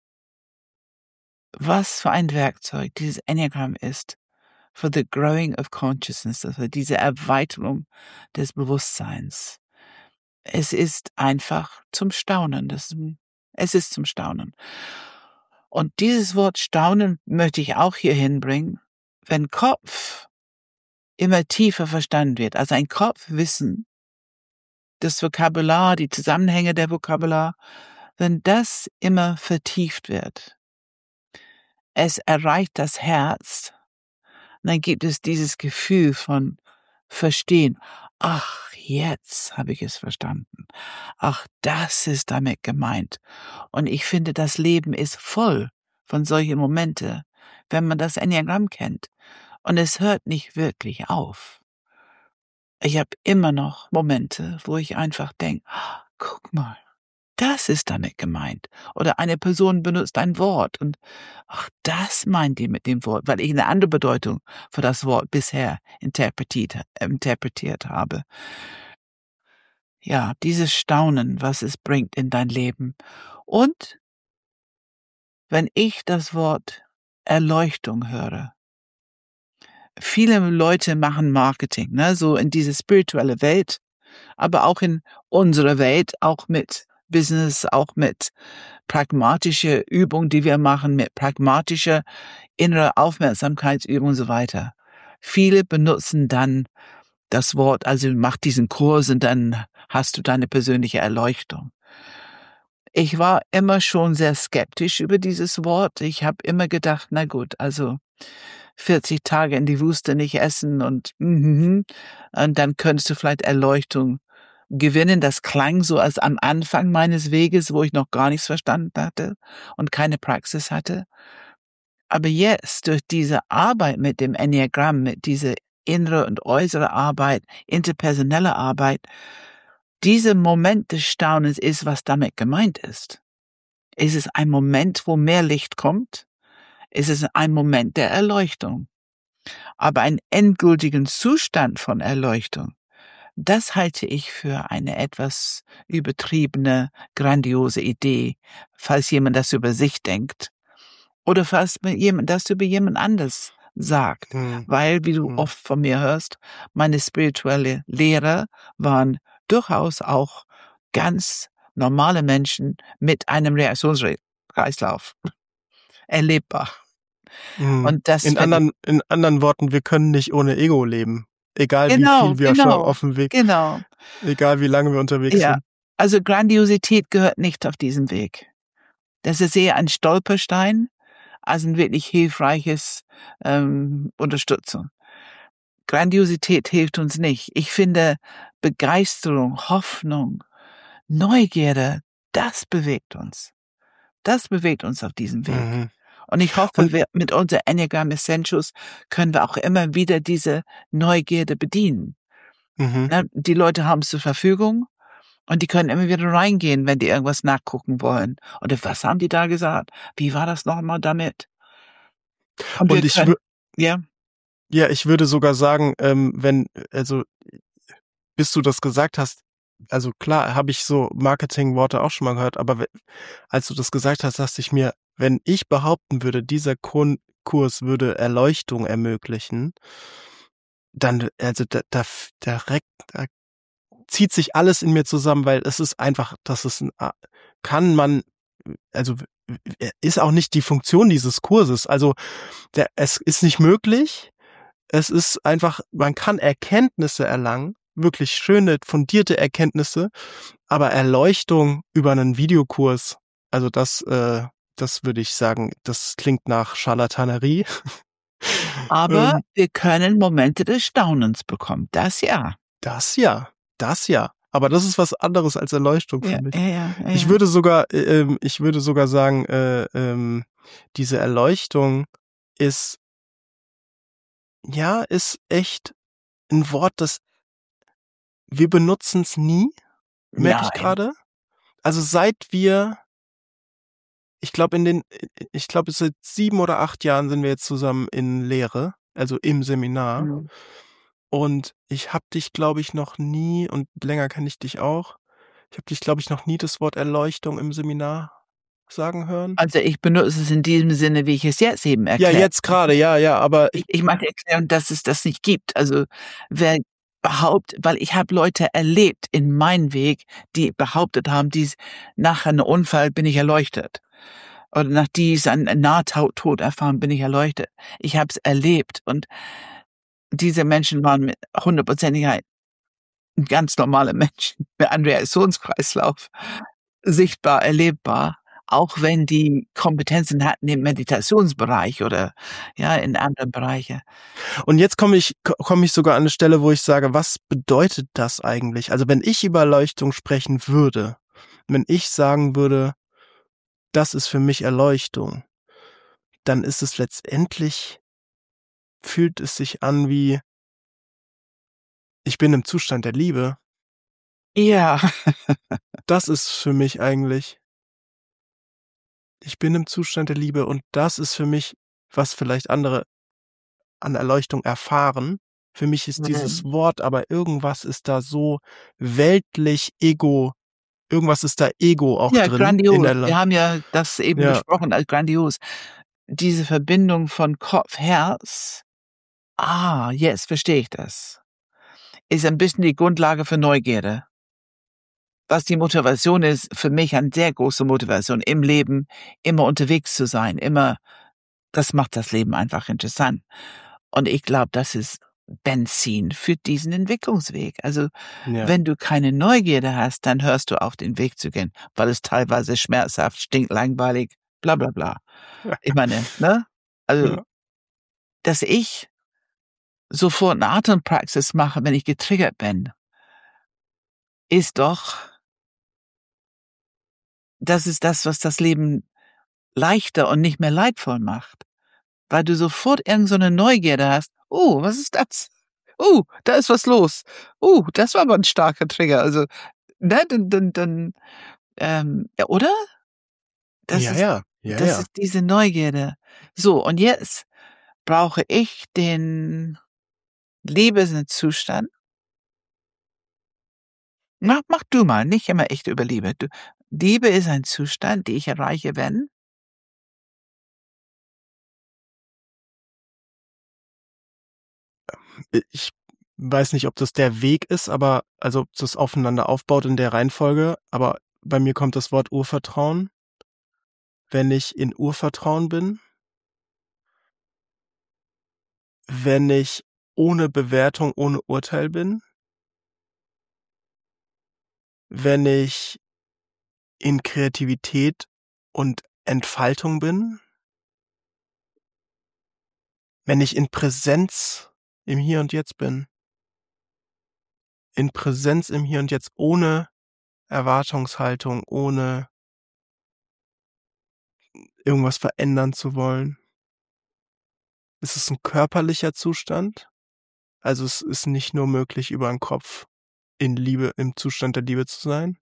Was für ein Werkzeug dieses Enneagramm ist for the growing of consciousness, also diese Erweiterung des Bewusstseins. Es ist einfach zum Staunen. Das, es ist zum Staunen. Und dieses Wort Staunen möchte ich auch hier hinbringen, wenn Kopf immer tiefer verstanden wird, also ein Kopfwissen, das Vokabular, die Zusammenhänge der Vokabular, wenn das immer vertieft wird. Es erreicht das Herz, dann gibt es dieses Gefühl von Verstehen. Ach, jetzt habe ich es verstanden. Ach, das ist damit gemeint. Und ich finde, das Leben ist voll von solchen Momente, wenn man das Enneagramm kennt. Und es hört nicht wirklich auf. Ich habe immer noch Momente, wo ich einfach denke, guck mal, das ist damit gemeint. Oder eine Person benutzt ein Wort und ach, das meint die mit dem Wort, weil ich eine andere Bedeutung für das Wort bisher interpretiert, interpretiert habe. Ja, dieses Staunen, was es bringt in dein Leben. Und wenn ich das Wort Erleuchtung höre, viele Leute machen Marketing, ne, so in diese spirituelle Welt, aber auch in unserer Welt, auch mit Business, auch mit pragmatischer Übung, die wir machen, mit pragmatischer innerer Aufmerksamkeitsübung und so weiter. Viele benutzen dann das Wort, also mach diesen Kurs und dann hast du deine persönliche Erleuchtung. Ich war immer schon sehr skeptisch über dieses Wort. Ich habe immer gedacht, na gut, also vierzig Tage in die Wüste nicht essen und, mm, und dann könntest du vielleicht Erleuchtung gewinnen. Das klang so als am Anfang meines Weges, wo ich noch gar nichts verstanden hatte und keine Praxis hatte. Aber jetzt, durch diese Arbeit mit dem Enneagramm, mit dieser innere und äußere Arbeit, interpersonelle Arbeit, dieser Moment des Staunens ist, was damit gemeint ist. Ist es ein Moment, wo mehr Licht kommt? Ist es ein Moment der Erleuchtung? Aber einen endgültigen Zustand von Erleuchtung, das halte ich für eine etwas übertriebene, grandiose Idee, falls jemand das über sich denkt. Oder falls jemand das über jemand anders sagt. Hm. Weil, wie du Hm. oft von mir hörst, meine spirituelle Lehrer waren durchaus auch ganz normale Menschen mit einem Reaktionskreislauf. Erlebbar. Hm. Und das In finde ich- anderen, in anderen Worten, wir können nicht ohne Ego leben. Egal Genau, wie viel wir schon genau, auf dem Weg, genau. egal wie lange wir unterwegs Ja, sind. also Grandiosität gehört nicht auf diesen Weg. Das ist eher ein Stolperstein als ein wirklich hilfreiches ähm, Unterstützung. Grandiosität hilft uns nicht. Ich finde Begeisterung, Hoffnung, Neugierde, das bewegt uns. Das bewegt uns auf diesem Weg. Mhm. Und ich hoffe, Und- wir, mit unser Enneagram Essentials können wir auch immer wieder diese Neugierde bedienen. Mhm. Na, die Leute haben es zur Verfügung und die können immer wieder reingehen, wenn die irgendwas nachgucken wollen. Oder was haben die da gesagt? Wie war das nochmal damit? Und, wir Und ich können, wür- ja, ja, ich würde sogar sagen, ähm, wenn, also, bis du das gesagt hast, also klar, habe ich so Marketingworte auch schon mal gehört, aber we- als du das gesagt hast, dachte ich mir, wenn ich behaupten würde, dieser Kun- Kurs würde Erleuchtung ermöglichen, dann, also da, da, da, rec- da zieht sich alles in mir zusammen, weil es ist einfach, das ist ein, kann man, also ist auch nicht die Funktion dieses Kurses. Also der, es ist nicht möglich. Es ist einfach, man kann Erkenntnisse erlangen, wirklich schöne, fundierte Erkenntnisse, aber Erleuchtung über einen Videokurs, also das, äh, das würde ich sagen, das klingt nach Scharlatanerie. aber Ähm, wir können Momente des Staunens bekommen. Das ja. Das ja, das ja. Aber das ist was anderes als Erleuchtung, Ja, finde ich. ja, ja, ja, Ich ja. würde sogar, ähm, ich würde sogar sagen, äh, ähm, diese Erleuchtung ist, ja, ist echt ein Wort, das wir benutzen es nie, merke ich Nein. gerade. Also seit wir, ich glaube in den, ich glaube seit sieben oder acht Jahren sind wir jetzt zusammen in Lehre, also im Seminar. Mhm. Und ich habe dich, glaube ich, noch nie, und länger kenne ich dich auch, ich habe dich, glaube ich, noch nie das Wort Erleuchtung im Seminar sagen hören. Also, ich benutze es in diesem Sinne, wie ich es jetzt eben Ja, erklärt jetzt gerade, ja, ja, aber ich Ich ich meinte erklären, dass es das nicht gibt. Also, wer behaupt weil ich habe Leute erlebt in meinem Weg, die behauptet haben, dies nach einem Unfall bin ich erleuchtet. Oder nach dies ein ein Nahtod Tod erfahren, bin ich erleuchtet. Ich habe es erlebt und diese Menschen waren mit hundertprozentiger ganz normale Menschen mit einem Reaktionskreislauf, sichtbar erlebbar, auch wenn die Kompetenzen hatten im Meditationsbereich oder, ja, in anderen Bereiche. und jetzt komme ich ko komme ich sogar an 'ne Stelle, wo ich sage: „Was bedeutet das eigentlich?“ Also, wenn ich über Erleuchtung sprechen würde, wenn ich sagen würde: „Das ist für mich Erleuchtung“, dann ist es letztendlich, fühlt es sich an wie: „Ich bin im Zustand der Liebe.“ Ja, Das ist für mich eigentlich, ich bin im Zustand der Liebe, und das ist für mich, was vielleicht andere an Erleuchtung erfahren. Für mich ist dieses mhm. Wort, aber irgendwas ist da so weltlich Ego, irgendwas ist da Ego auch Ja, drin in grandios. Erleu Wir haben ja das eben ja, besprochen als grandios. Diese Verbindung von Kopf, Herz. Ah, jetzt verstehe ich das. Ist ein bisschen die Grundlage für Neugierde. Was die Motivation ist, für mich eine sehr große Motivation im Leben, immer unterwegs zu sein, immer das macht das Leben einfach interessant. Und ich glaube, das ist Benzin für diesen Entwicklungsweg. Also, ja. wenn du keine Neugierde hast, dann hörst du auf, den Weg zu gehen, weil es teilweise schmerzhaft, stinklangweilig, bla bla bla. Ich meine, ne? Also, Ja. dass ich sofort 'ne Atempraxis mache, wenn ich getriggert bin, ist doch das ist das, was das Leben leichter und nicht mehr leidvoll macht, weil du sofort irgend so 'ne Neugierde hast: „Oh, was ist das? Oh, da ist was los. Oh, das war aber 'n starker Trigger.“ Also, ne, dann dann dann, ähm ja, oder? Das Ja, ist ja, ja, das ja. ist diese Neugierde. So, und jetzt brauche ich den Liebeszustand. Mach mach du mal, nicht immer echt über Liebe. Du Liebe ist ein Zustand, den ich erreiche, wenn I ich weiß nicht, ob das der Weg ist, aber, also, ob das aufeinander aufbaut in der Reihenfolge, aber bei mir kommt das Wort Urvertrauen. Wenn ich in Urvertrauen bin, wenn ich ohne Bewertung, ohne Urteil bin, wenn ich in Kreativität und Entfaltung bin, wenn ich in Präsenz im Hier und Jetzt bin, in Präsenz im Hier und Jetzt, ohne Erwartungshaltung, ohne irgendwas verändern zu wollen. Ist es 'n körperlicher Zustand? Also, es ist nicht nur möglich, über 'n Kopf in Liebe, im Zustand der Liebe zu sein?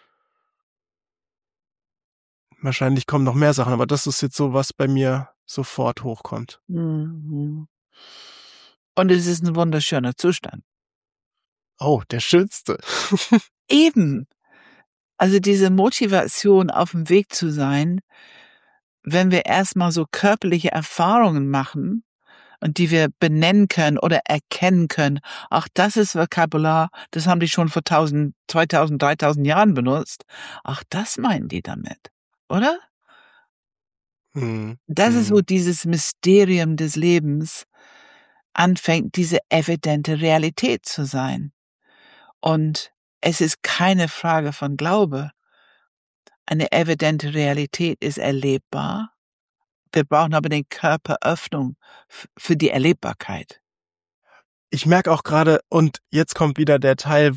Wahrscheinlich kommen noch mehr Sachen, aber das ist jetzt so, was bei mir sofort hochkommt. mhm. Und es ist 'n wunderschöner Zustand. Oh, der schönste. Eben. Also, diese Motivation, aufm Weg zu sein, wenn wir erst mal so körperliche Erfahrungen machen und die wir benennen können oder erkennen können. Auch das ist Vokabular, das haben die schon vor tausend, zweitausend, dreitausend Jahren benutzt. Auch das meinen die damit, oder? Mhm, Das ist, wo mhm. dieses Mysterium des Lebens anfängt, diese evidente Realität zu sein. Und es ist keine Frage von Glaube. Eine evidente Realität ist erlebbar. Wir brauchen aber den Körperöffnung f für die Erlebbarkeit. Ich merke auch grade, und jetzt kommt wieder der Teil, wo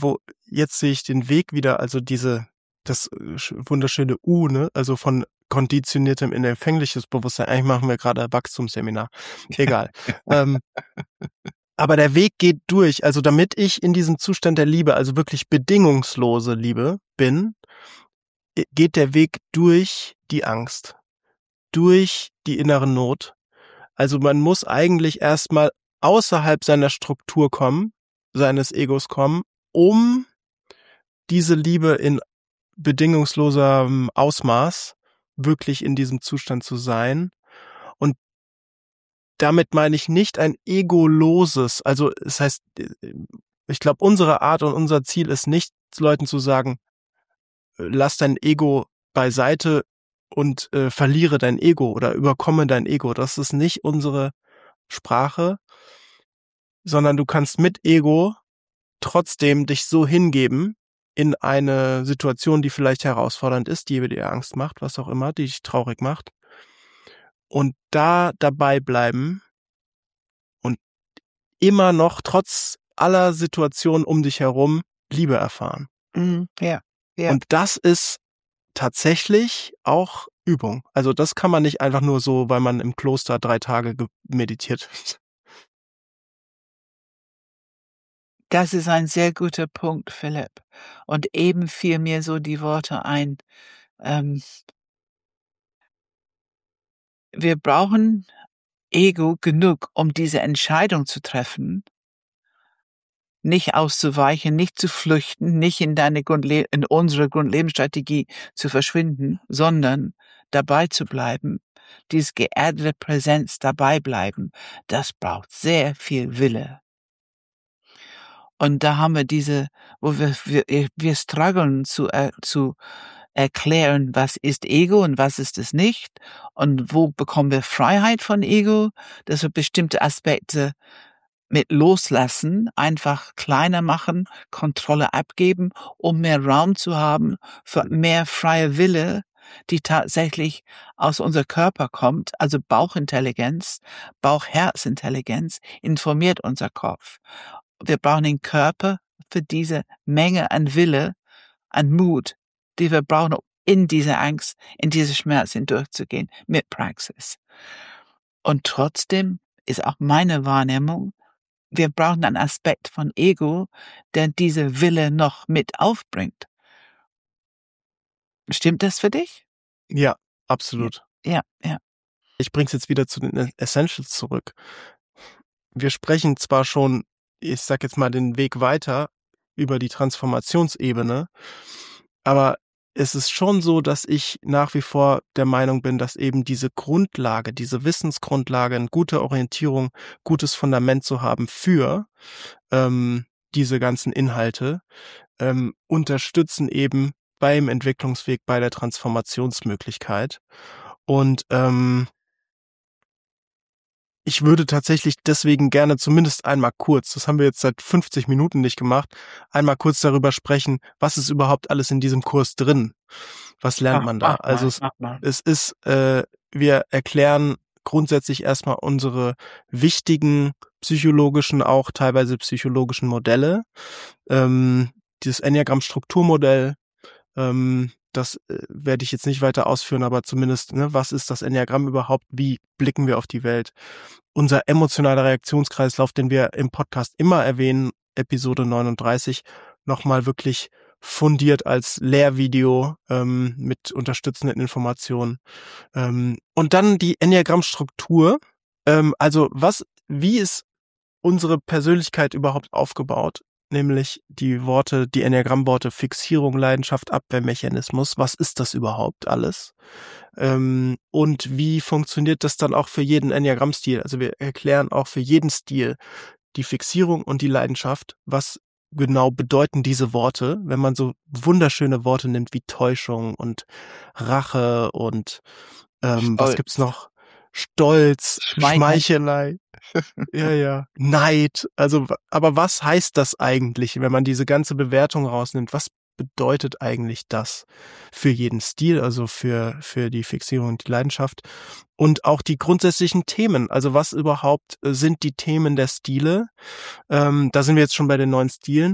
jetzt sehe ich den Weg wieder, also diese, das wunderschöne U, ne, also von konditioniertem in empfängliches Bewusstsein. Eigentlich machen wir gerade ein Wachstumsseminar. Egal. ähm, aber der Weg geht durch. Also damit ich in diesem Zustand der Liebe, also wirklich bedingungslose Liebe bin, geht der Weg durch die Angst, durch die innere Not. Also man muss eigentlich erstmal außerhalb seiner Struktur kommen, seines Egos kommen, um diese Liebe in bedingungslosem Ausmaß wirklich in diesem Zustand zu sein. Und damit meine ich nicht ein egoloses, also es heißt, ich glaube, unsere Art und unser Ziel ist nicht, Leuten zu sagen, lass dein Ego beiseite und äh, verliere dein Ego oder überkomme dein Ego. Das ist nicht unsere Sprache, sondern du kannst mit Ego trotzdem dich so hingeben in eine Situation, die vielleicht herausfordernd ist, die dir Angst macht, was auch immer, die dich traurig macht. Und da dabei bleiben und immer noch trotz aller Situationen um dich herum Liebe erfahren. Mm, ja, ja. Und das ist tatsächlich auch Übung. Also das kann man nicht einfach nur so, weil man im Kloster drei Tage meditiert. Das ist ein sehr guter Punkt, Philipp. Und eben fiel mir so die Worte ein. Ähm, wir brauchen Ego genug, um diese Entscheidung zu treffen, nicht auszuweichen, nicht zu flüchten, nicht in deine Grundle- in unsere Grundlebensstrategie zu verschwinden, sondern dabei zu bleiben, diese geerdete Präsenz dabei bleiben. Das braucht sehr viel Wille. Und da haben wir diese, wo wir wir, wir strugglen zu äh, zu erklären, was ist Ego und was ist es nicht und wo bekommen wir Freiheit von Ego, dass wir bestimmte Aspekte mit loslassen, einfach kleiner machen, Kontrolle abgeben, um mehr Raum zu haben für mehr freie Wille, die tatsächlich aus unser Körper kommt, also Bauchintelligenz, Bauch-Herz-Intelligenz informiert unser Kopf. Wir brauchen den Körper für diese Menge an Wille, an Mut, die wir brauchen, um in diese Angst, in diese Schmerz hindurchzugehen, mit Praxis. Und trotzdem ist auch meine Wahrnehmung, wir brauchen einen Aspekt von Ego, der diese Wille noch mit aufbringt. Stimmt das für dich? Ja, absolut. Ja, ja. Ich bring's jetzt wieder zu den Essentials zurück. Wir sprechen zwar schon, ich sag jetzt mal, den Weg weiter über die Transformationsebene, aber es ist schon so, dass ich nach wie vor der Meinung bin, dass eben diese Grundlage, diese Wissensgrundlage, eine gute Orientierung, gutes Fundament zu haben für ähm, diese ganzen Inhalte, ähm, unterstützen eben beim Entwicklungsweg, bei der Transformationsmöglichkeit. Und ähm, ich würde tatsächlich deswegen gerne zumindest einmal kurz, das haben wir jetzt seit fünfzig Minuten nicht gemacht, einmal kurz darüber sprechen, was ist überhaupt alles in diesem Kurs drin? Was lernt Ach, man da? mach mal, Also es, mach mal. es ist, äh, wir erklären grundsätzlich erstmal unsere wichtigen psychologischen, auch teilweise psychologischen Modelle, ähm, dieses Enneagramm-Strukturmodell, ähm, das äh, werde ich jetzt nicht weiter ausführen, aber zumindest, ne, was ist das Enneagramm überhaupt? Wie blicken wir auf die Welt? Unser emotionaler Reaktionskreislauf, den wir im Podcast immer erwähnen, Episode neununddreißig, nochmal wirklich fundiert als Lehrvideo ähm, mit unterstützenden Informationen. Ähm, und dann die Enneagrammstruktur. Ähm, also was, wie ist unsere Persönlichkeit überhaupt aufgebaut? Nämlich die Worte, die Enneagrammworte Fixierung, Leidenschaft, Abwehrmechanismus. Was ist das überhaupt alles? Ähm, und wie funktioniert das dann auch für jeden Enneagrammstil? Also wir erklären auch für jeden Stil die Fixierung und die Leidenschaft. Was genau bedeuten diese Worte, wenn man so wunderschöne Worte nimmt wie Täuschung und Rache und ähm, was gibt's noch? Stolz, Schmeichelei. Ja, ja. Neid. Also, aber was heißt das eigentlich, wenn man diese ganze Bewertung rausnimmt? Was bedeutet eigentlich das für jeden Stil, also für, für die Fixierung und die Leidenschaft? Und auch die grundsätzlichen Themen. Also, was überhaupt sind die Themen der Stile? Ähm, da sind wir jetzt schon bei den neuen Stilen.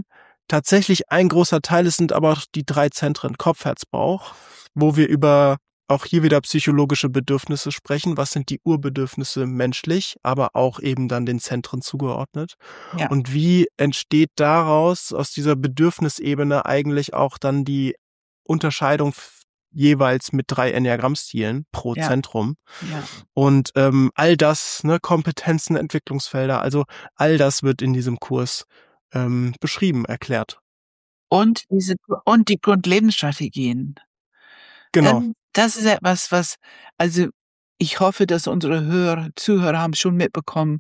tatsächlich ein großer Teil ist, sind aber auch die drei Zentren Kopf, Herz, Bauch, wo wir über auch hier wieder psychologische Bedürfnisse sprechen. Was sind die Urbedürfnisse menschlich, aber auch eben dann den Zentren zugeordnet? Ja. Und wie entsteht daraus, aus dieser Bedürfnisebene eigentlich auch dann die Unterscheidung f- jeweils mit drei Enneagrammstilen pro Ja. Zentrum? Ja. Und ähm, all das, ne, Kompetenzen, Entwicklungsfelder, also all das wird in diesem Kurs ähm, beschrieben, erklärt. Und diese und die Grundlebensstrategien. Genau. Ähm, das ist etwas, was, also ich hoffe, dass unsere Hörer, Zuhörer haben schon mitbekommen,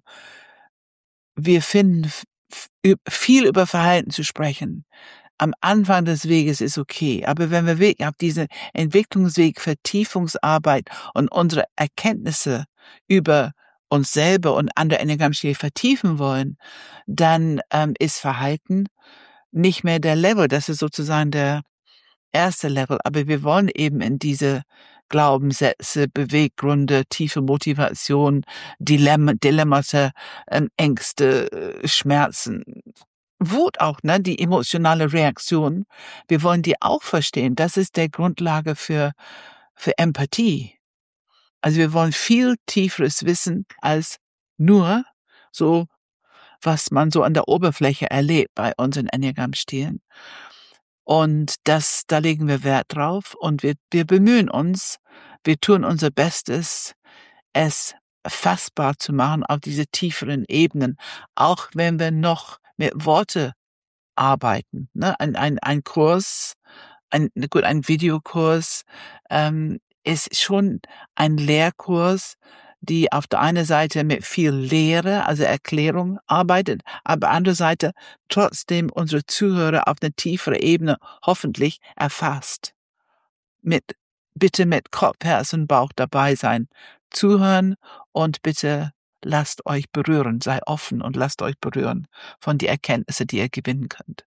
wir finden f- f- üb- viel über Verhalten zu sprechen. Am Anfang des Weges ist okay, aber wenn wir wirklich auf diese Entwicklungsweg, Vertiefungsarbeit und unsere Erkenntnisse über uns selber und andere Enneagrammstile vertiefen wollen, dann ähm, ist Verhalten nicht mehr der Level. Das ist sozusagen der erste Level, aber wir wollen eben in diese Glaubenssätze, Beweggründe, tiefe Motivation, Dilemma, Dilemmata, ähm, Ängste, äh, Schmerzen, Wut auch, ne, die emotionale Reaktion. Wir wollen die auch verstehen. Das ist der Grundlage für, für Empathie. Also wir wollen viel tieferes Wissen als nur so, was man so an der Oberfläche erlebt bei unseren Enneagramm-Stilen. Und das, da legen wir Wert drauf und wir, wir bemühen uns, wir tun unser Bestes, es fassbar zu machen auf diese tieferen Ebenen, auch wenn wir noch mit Worte arbeiten. Ne? Ein, ein, ein Kurs, ein, gut, ein Videokurs ähm, ist schon ein Lehrkurs, die auf der einen Seite mit viel Lehre, also Erklärung arbeitet, aber andere Seite trotzdem unsere Zuhörer auf eine tiefere Ebene hoffentlich erfasst. Mit, bitte mit Kopf, Herz und Bauch dabei sein, zuhören und bitte lasst euch berühren, sei offen und lasst euch berühren von die Erkenntnisse, die ihr gewinnen könnt.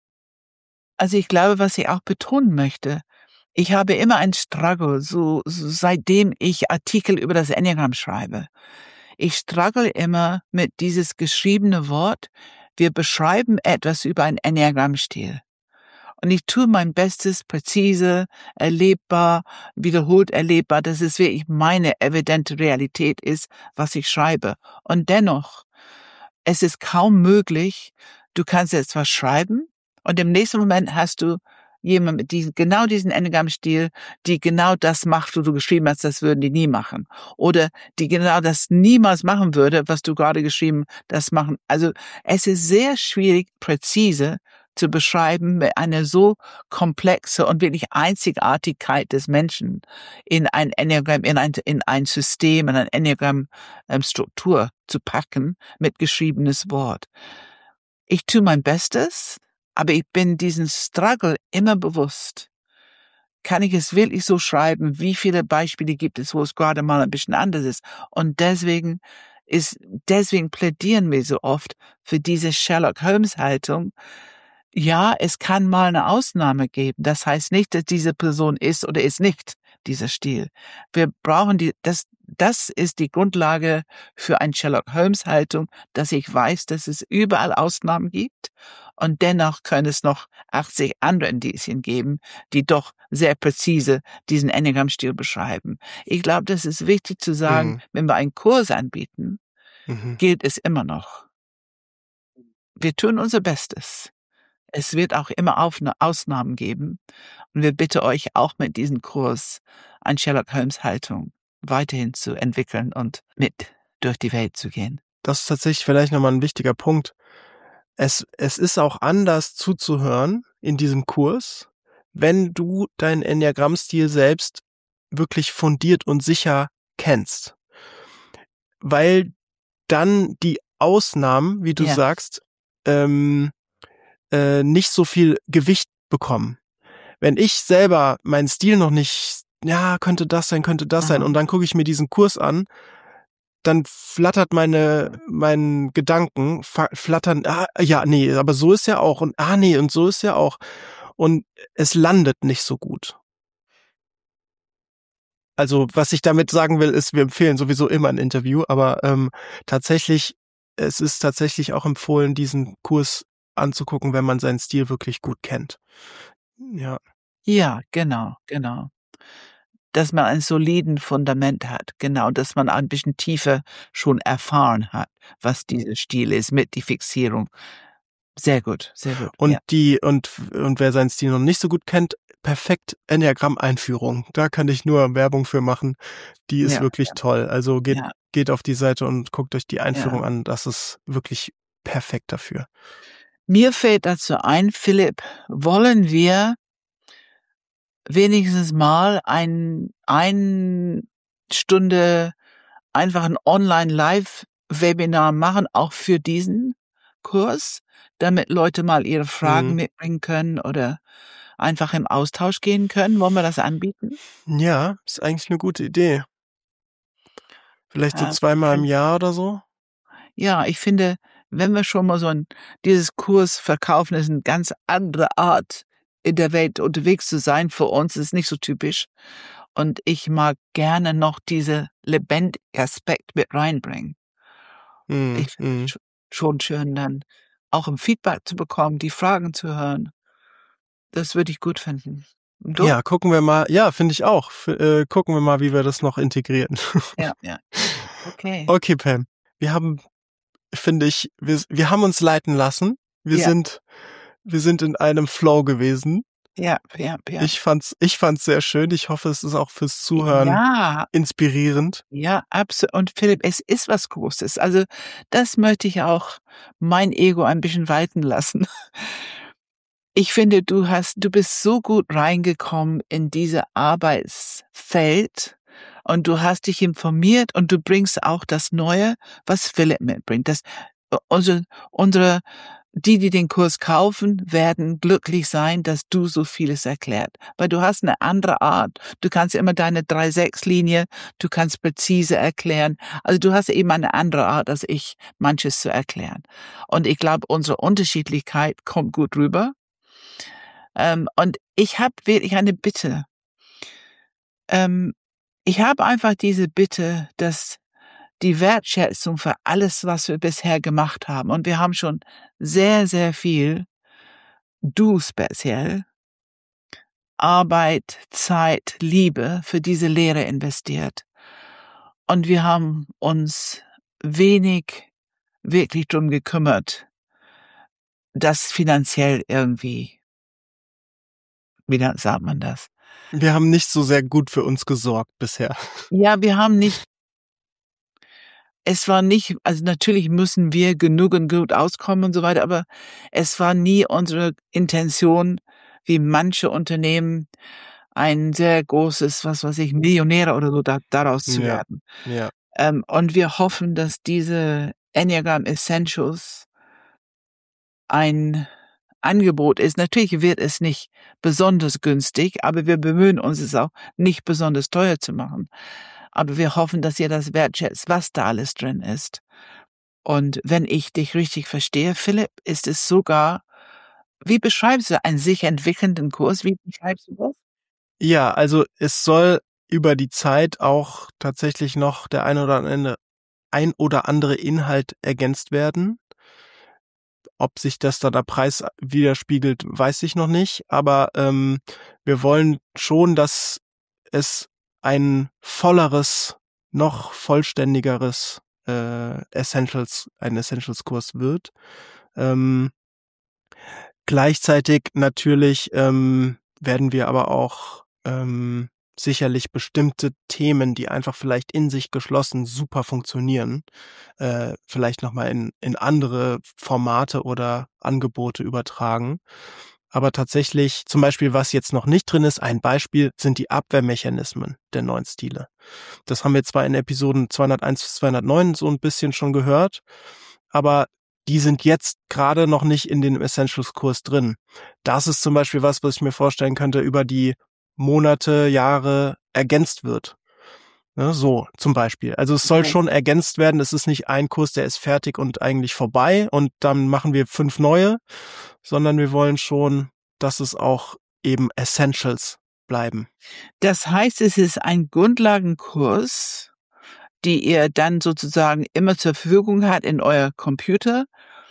Also ich glaube, was ich auch betonen möchte, ich habe immer einen Struggle, so, so seitdem ich Artikel über das Enneagramm schreibe. Ich struggle immer mit dieses geschriebene Wort. Wir beschreiben etwas über einen Enneagrammstil. Und ich tue mein Bestes, präzise, erlebbar, wiederholt erlebbar, dass es wirklich meine evidente Realität ist, was ich schreibe. Und dennoch, es ist kaum möglich, du kannst jetzt was schreiben und im nächsten Moment hast du jemand mit diesem, genau diesen Enneagramm-Stil, die genau das macht, was du geschrieben hast, das würden die nie machen. Oder die genau das niemals machen würde, was du gerade geschrieben, das machen. Also es ist sehr schwierig, präzise zu beschreiben mit einer so komplexe und wirklich Einzigartigkeit des Menschen in ein Enneagramm, in ein, in ein System, in ein Enneagramm-Struktur zu packen mit geschriebenes Wort. Ich tue mein Bestes, aber ich bin diesen Struggle immer bewusst. Kann ich es wirklich so schreiben? Wie viele Beispiele gibt es, wo es gerade mal ein bisschen anders ist? Und deswegen ist, deswegen plädieren wir so oft für diese Sherlock Holmes Haltung. Ja, es kann mal eine Ausnahme geben. Das heißt nicht, dass diese Person ist oder ist nicht dieser Stil. Wir brauchen die, das, das ist die Grundlage für eine Sherlock Holmes Haltung, dass ich weiß, dass es überall Ausnahmen gibt und dennoch können es noch achtzig andere Indizien geben, die doch sehr präzise diesen Enneagramm-Stil beschreiben. Ich glaube, das ist wichtig zu sagen, Mhm. wenn wir einen Kurs anbieten, Mhm. gilt es immer noch. Wir tun unser Bestes. Es wird auch immer Ausnahmen geben. Und wir bitten euch auch mit diesem Kurs eine Sherlock Holmes Haltung weiterhin zu entwickeln und mit durch die Welt zu gehen. Das ist tatsächlich vielleicht nochmal ein wichtiger Punkt. Es, es ist auch anders zuzuhören in diesem Kurs, wenn du deinen Enneagrammstil selbst wirklich fundiert und sicher kennst. Weil dann die Ausnahmen, wie du Ja. sagst, ähm, äh, nicht so viel Gewicht bekommen. Wenn ich selber meinen Stil noch nicht, ja, könnte das sein, könnte das sein, Aha. und dann gucke ich mir diesen Kurs an, dann flattert meine, meinen Gedanken, fa- flattern, ah, ja, nee, aber so ist ja auch, und ah, nee, und so ist ja auch. Und es landet nicht so gut. Also, was ich damit sagen will, ist, wir empfehlen sowieso immer ein Interview, aber ähm, tatsächlich, es ist tatsächlich auch empfohlen, diesen Kurs anzugucken, wenn man seinen Stil wirklich gut kennt. Ja. Ja, genau, genau. Dass man ein soliden Fundament hat, genau, dass man ein bisschen tiefer schon erfahren hat, was dieser Stil ist mit die Fixierung. Sehr gut, sehr gut, Und ja. die und und wer seinen Stil noch nicht so gut kennt, perfekt Enneagramm-Einführung. Da kann ich nur Werbung für machen. Die ist Ja, wirklich ja, toll. Also geht ja, geht auf die Seite und guckt euch die Einführung ja. an. Das ist wirklich perfekt dafür. Mir fällt dazu ein, Philipp, wollen wir wenigstens mal ein ein Stunde einfach ein Online-Live-Webinar machen, auch für diesen Kurs, damit Leute mal ihre Fragen Mhm. mitbringen können oder einfach im Austausch gehen können. Wollen wir das anbieten? Ja, ist eigentlich eine gute Idee. Vielleicht so Ja, zweimal im schön. Jahr oder so? Ja, ich finde, wenn wir schon mal so ein dieses Kurs verkaufen, ist 'ne ganz andere Art, in der Welt unterwegs zu sein. Für uns ist nicht so typisch. Und ich mag gerne noch diese lebendige Aspekt mit reinbringen. Mhm, Ich finde es mhm. sch schon schön, dann auch 'n Feedback zu bekommen, die Fragen zu hören. Das würde ich gut finden. Und du? Ja, gucken wir mal. Ja, finde ich auch. F äh, gucken wir mal, wie wir das noch integrieren. Ja, ja. Okay. Okay, Pam. Wir haben, finde ich, wir wir haben uns leiten lassen. Wir Ja, sind wir sind in einem Flow gewesen. ja, ja, ja. Ich fand's ich fand's sehr schön. Ich hoffe, es ist auch fürs Zuhören Ja, inspirierend. ja, abso und Philipp, es ist was Großes. Also, das möchte ich auch mein Ego ein bisschen walten lassen. Ich finde, du hast du bist so gut reingekommen in diese Arbeitsfeld und du hast dich informiert und du bringst auch das Neue, was Philipp mitbringt. Das u unsere unsere die, die den Kurs kaufen, werden glücklich sein, dass du so vieles erklärt, weil du hast 'ne andere Art. Du kannst immer deine drei sechs Linie, du kannst präzise erklären. Also, du hast eben eine andere Art als ich, manches zu erklären. Und ich glaube, unsere Unterschiedlichkeit kommt gut rüber. Ähm, und ich habe wirklich eine Bitte. Ähm, ich habe einfach diese Bitte, dass die Wertschätzung für alles, was wir bisher gemacht haben und wir haben schon sehr, sehr viel, du speziell, Arbeit, Zeit, Liebe für diese Lehre investiert. Und wir haben uns wenig wirklich drum gekümmert, das finanziell irgendwie, wie da sagt man das? Wir haben nicht so sehr gut für uns gesorgt bisher. Ja, wir haben nicht es war nicht also, natürlich müssen wir genug und gut auskommen und so weiter, aber es war nie unsere Intention, wie manche Unternehmen, ein sehr großes, was weiß ich, Millionäre oder so da daraus zu Ja, werden. ja. Ähm, und wir hoffen, dass diese Enneagram Essentials ein Angebot ist. Natürlich wird es nicht besonders günstig, aber wir bemühen uns, es auch nicht besonders teuer zu machen. Aber wir hoffen, dass ihr das wertschätzt, was da alles drin ist. Und wenn ich dich richtig verstehe, Philipp, ist es sogar wie beschreibst du einen sich entwickelnden Kurs? Wie beschreibst du das? Ja, also es soll über die Zeit auch tatsächlich noch der ein oder ande ein oder andere Inhalt ergänzt werden. Ob sich das dann der Preis widerspiegelt, weiß ich noch nicht, aber ähm, wir wollen schon, dass es ein volleres, noch vollständigeres äh, Essentials, ein Essentials-Kurs wird. Ähm, gleichzeitig natürlich ähm, werden wir aber auch ähm, sicherlich bestimmte Themen, die einfach vielleicht in sich geschlossen super funktionieren, äh, vielleicht nochmal in, in andere Formate oder Angebote übertragen. Aber tatsächlich, zum Beispiel, was jetzt noch nicht drin ist, ein Beispiel sind die Abwehrmechanismen der neuen Stile. Das haben wir zwar in Episoden zweihunderteins bis zweihundertneun so ein bisschen schon gehört, aber die sind jetzt gerade noch nicht in den Essentials-Kurs drin. Das ist zum Beispiel was, was ich mir vorstellen könnte, über die Monate, Jahre ergänzt wird. Ne, so zum Beispiel. Also es soll Okay. schon ergänzt werden. Es ist nicht ein Kurs, der ist fertig und eigentlich vorbei und dann machen wir fünf neue, sondern wir wollen schon, dass es auch eben Essentials bleiben. Das heißt, es ist ein Grundlagenkurs, die ihr dann sozusagen immer zur Verfügung habt in euer Computer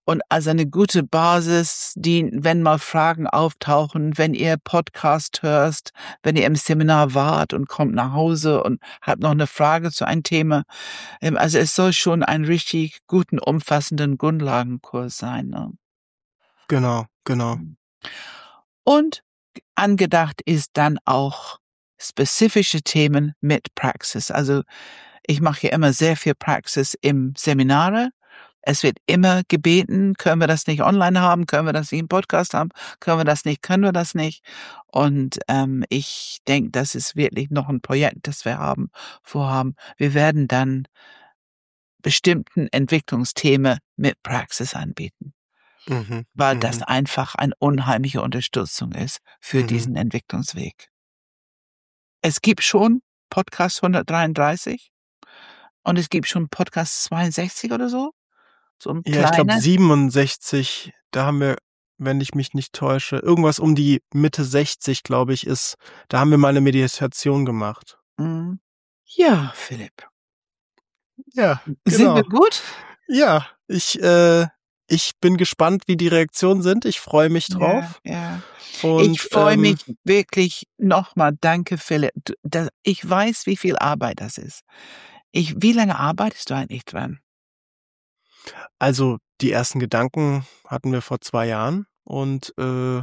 und als eine gute Basis, die, wenn mal Fragen auftauchen, wenn ihr Podcast hörst, wenn ihr im Seminar wart und kommt nach Hause und habt noch eine Frage zu einem Thema. Ähm, Also es soll schon ein richtig guten, umfassenden Grundlagenkurs sein. Ne? Genau, genau. Und angedacht ist dann auch spezifische Themen mit Praxis. Also ich mache hier immer sehr viel Praxis im Seminare. Es wird immer gebeten, können wir das nicht online haben, können wir das nicht im Podcast haben, können wir das nicht, können wir das nicht. Und ähm, ich denke, das ist wirklich noch ein Projekt, das wir haben, vorhaben. Wir werden dann bestimmten Entwicklungsthemen mit Praxis anbieten, Mhm. weil mhm. das einfach eine unheimliche Unterstützung ist für Mhm. diesen Entwicklungsweg. Es gibt schon Podcast hundertdreiunddreißig und es gibt schon Podcast zweiundsechzig oder so. So ein Ja, ich glaube kleiner. siebenundsechzig, da haben wir, wenn ich mich nicht täusche, irgendwas um die Mitte sechzig, glaube ich, ist, da haben wir mal eine Meditation gemacht. Mhm. Ja, Philipp. Ja, Sind wir genau. gut? Ja, ich, äh, ich bin gespannt, wie die Reaktionen sind. Ich freue mich Ja, drauf. ja. Ich Und freue ähm, mich wirklich nochmal. Danke, Philipp. Du, da, ich weiß, wie viel Arbeit das ist. Ich, wie lange arbeitest du eigentlich dran? also die ersten Gedanken hatten wir vor zwei Jahren und äh,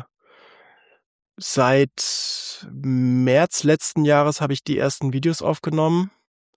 seit März letzten Jahres habe ich die ersten Videos aufgenommen.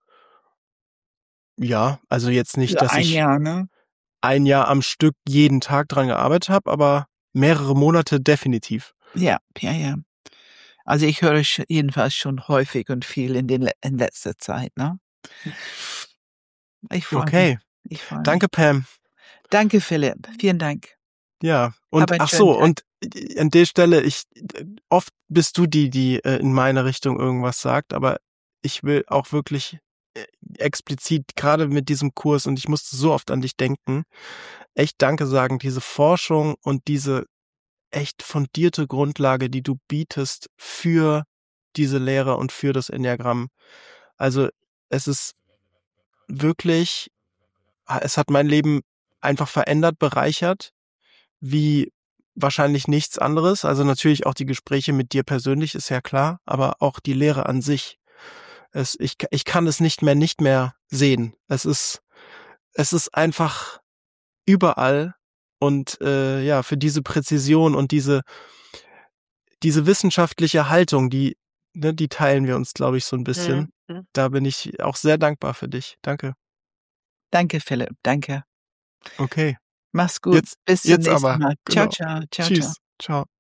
Ja, also jetzt nicht, Für dass ein ich Jahr, ne? ein Jahr am Stück jeden Tag dran gearbeitet habe, aber mehrere Monate definitiv. Ja, ja, ja. Also ich höre sch- jedenfalls schon häufig und viel in, den, le- in letzter Zeit, ne? Ich freue mich. Okay, Ich freue mich. danke Pam. Danke, Philipp. Vielen Dank. Ja, Hab und einen ach schönen so, Tag. und äh, an der Stelle, ich äh, oft bist du die, die äh, in meine Richtung irgendwas sagt, aber ich will auch wirklich äh, explizit gerade mit diesem Kurs, und ich musste so oft an dich denken, echt Danke sagen, diese Forschung und diese echt fundierte Grundlage, die du bietest für diese Lehre und für das Enneagramm. Also es ist wirklich, es hat mein Leben einfach verändert, bereichert, wie wahrscheinlich nichts anderes. Also natürlich auch die Gespräche mit dir persönlich, ist ja klar, aber auch die Lehre an sich. Es, ich, ich kann es nicht mehr, nicht mehr sehen. Es ist, es ist einfach überall. Und äh, ja, für diese Präzision und diese, diese wissenschaftliche Haltung, die, ne, die teilen wir uns, glaube ich, so ein bisschen. Mhm. Da bin ich auch sehr dankbar für dich. Danke. Danke, Philipp. Danke. Okay. Mach's gut. Jetzt, Bis zum jetzt nächsten aber. Mal. Ciao, Genau. ciao. Ciao, ciao. Tschüss. Ciao.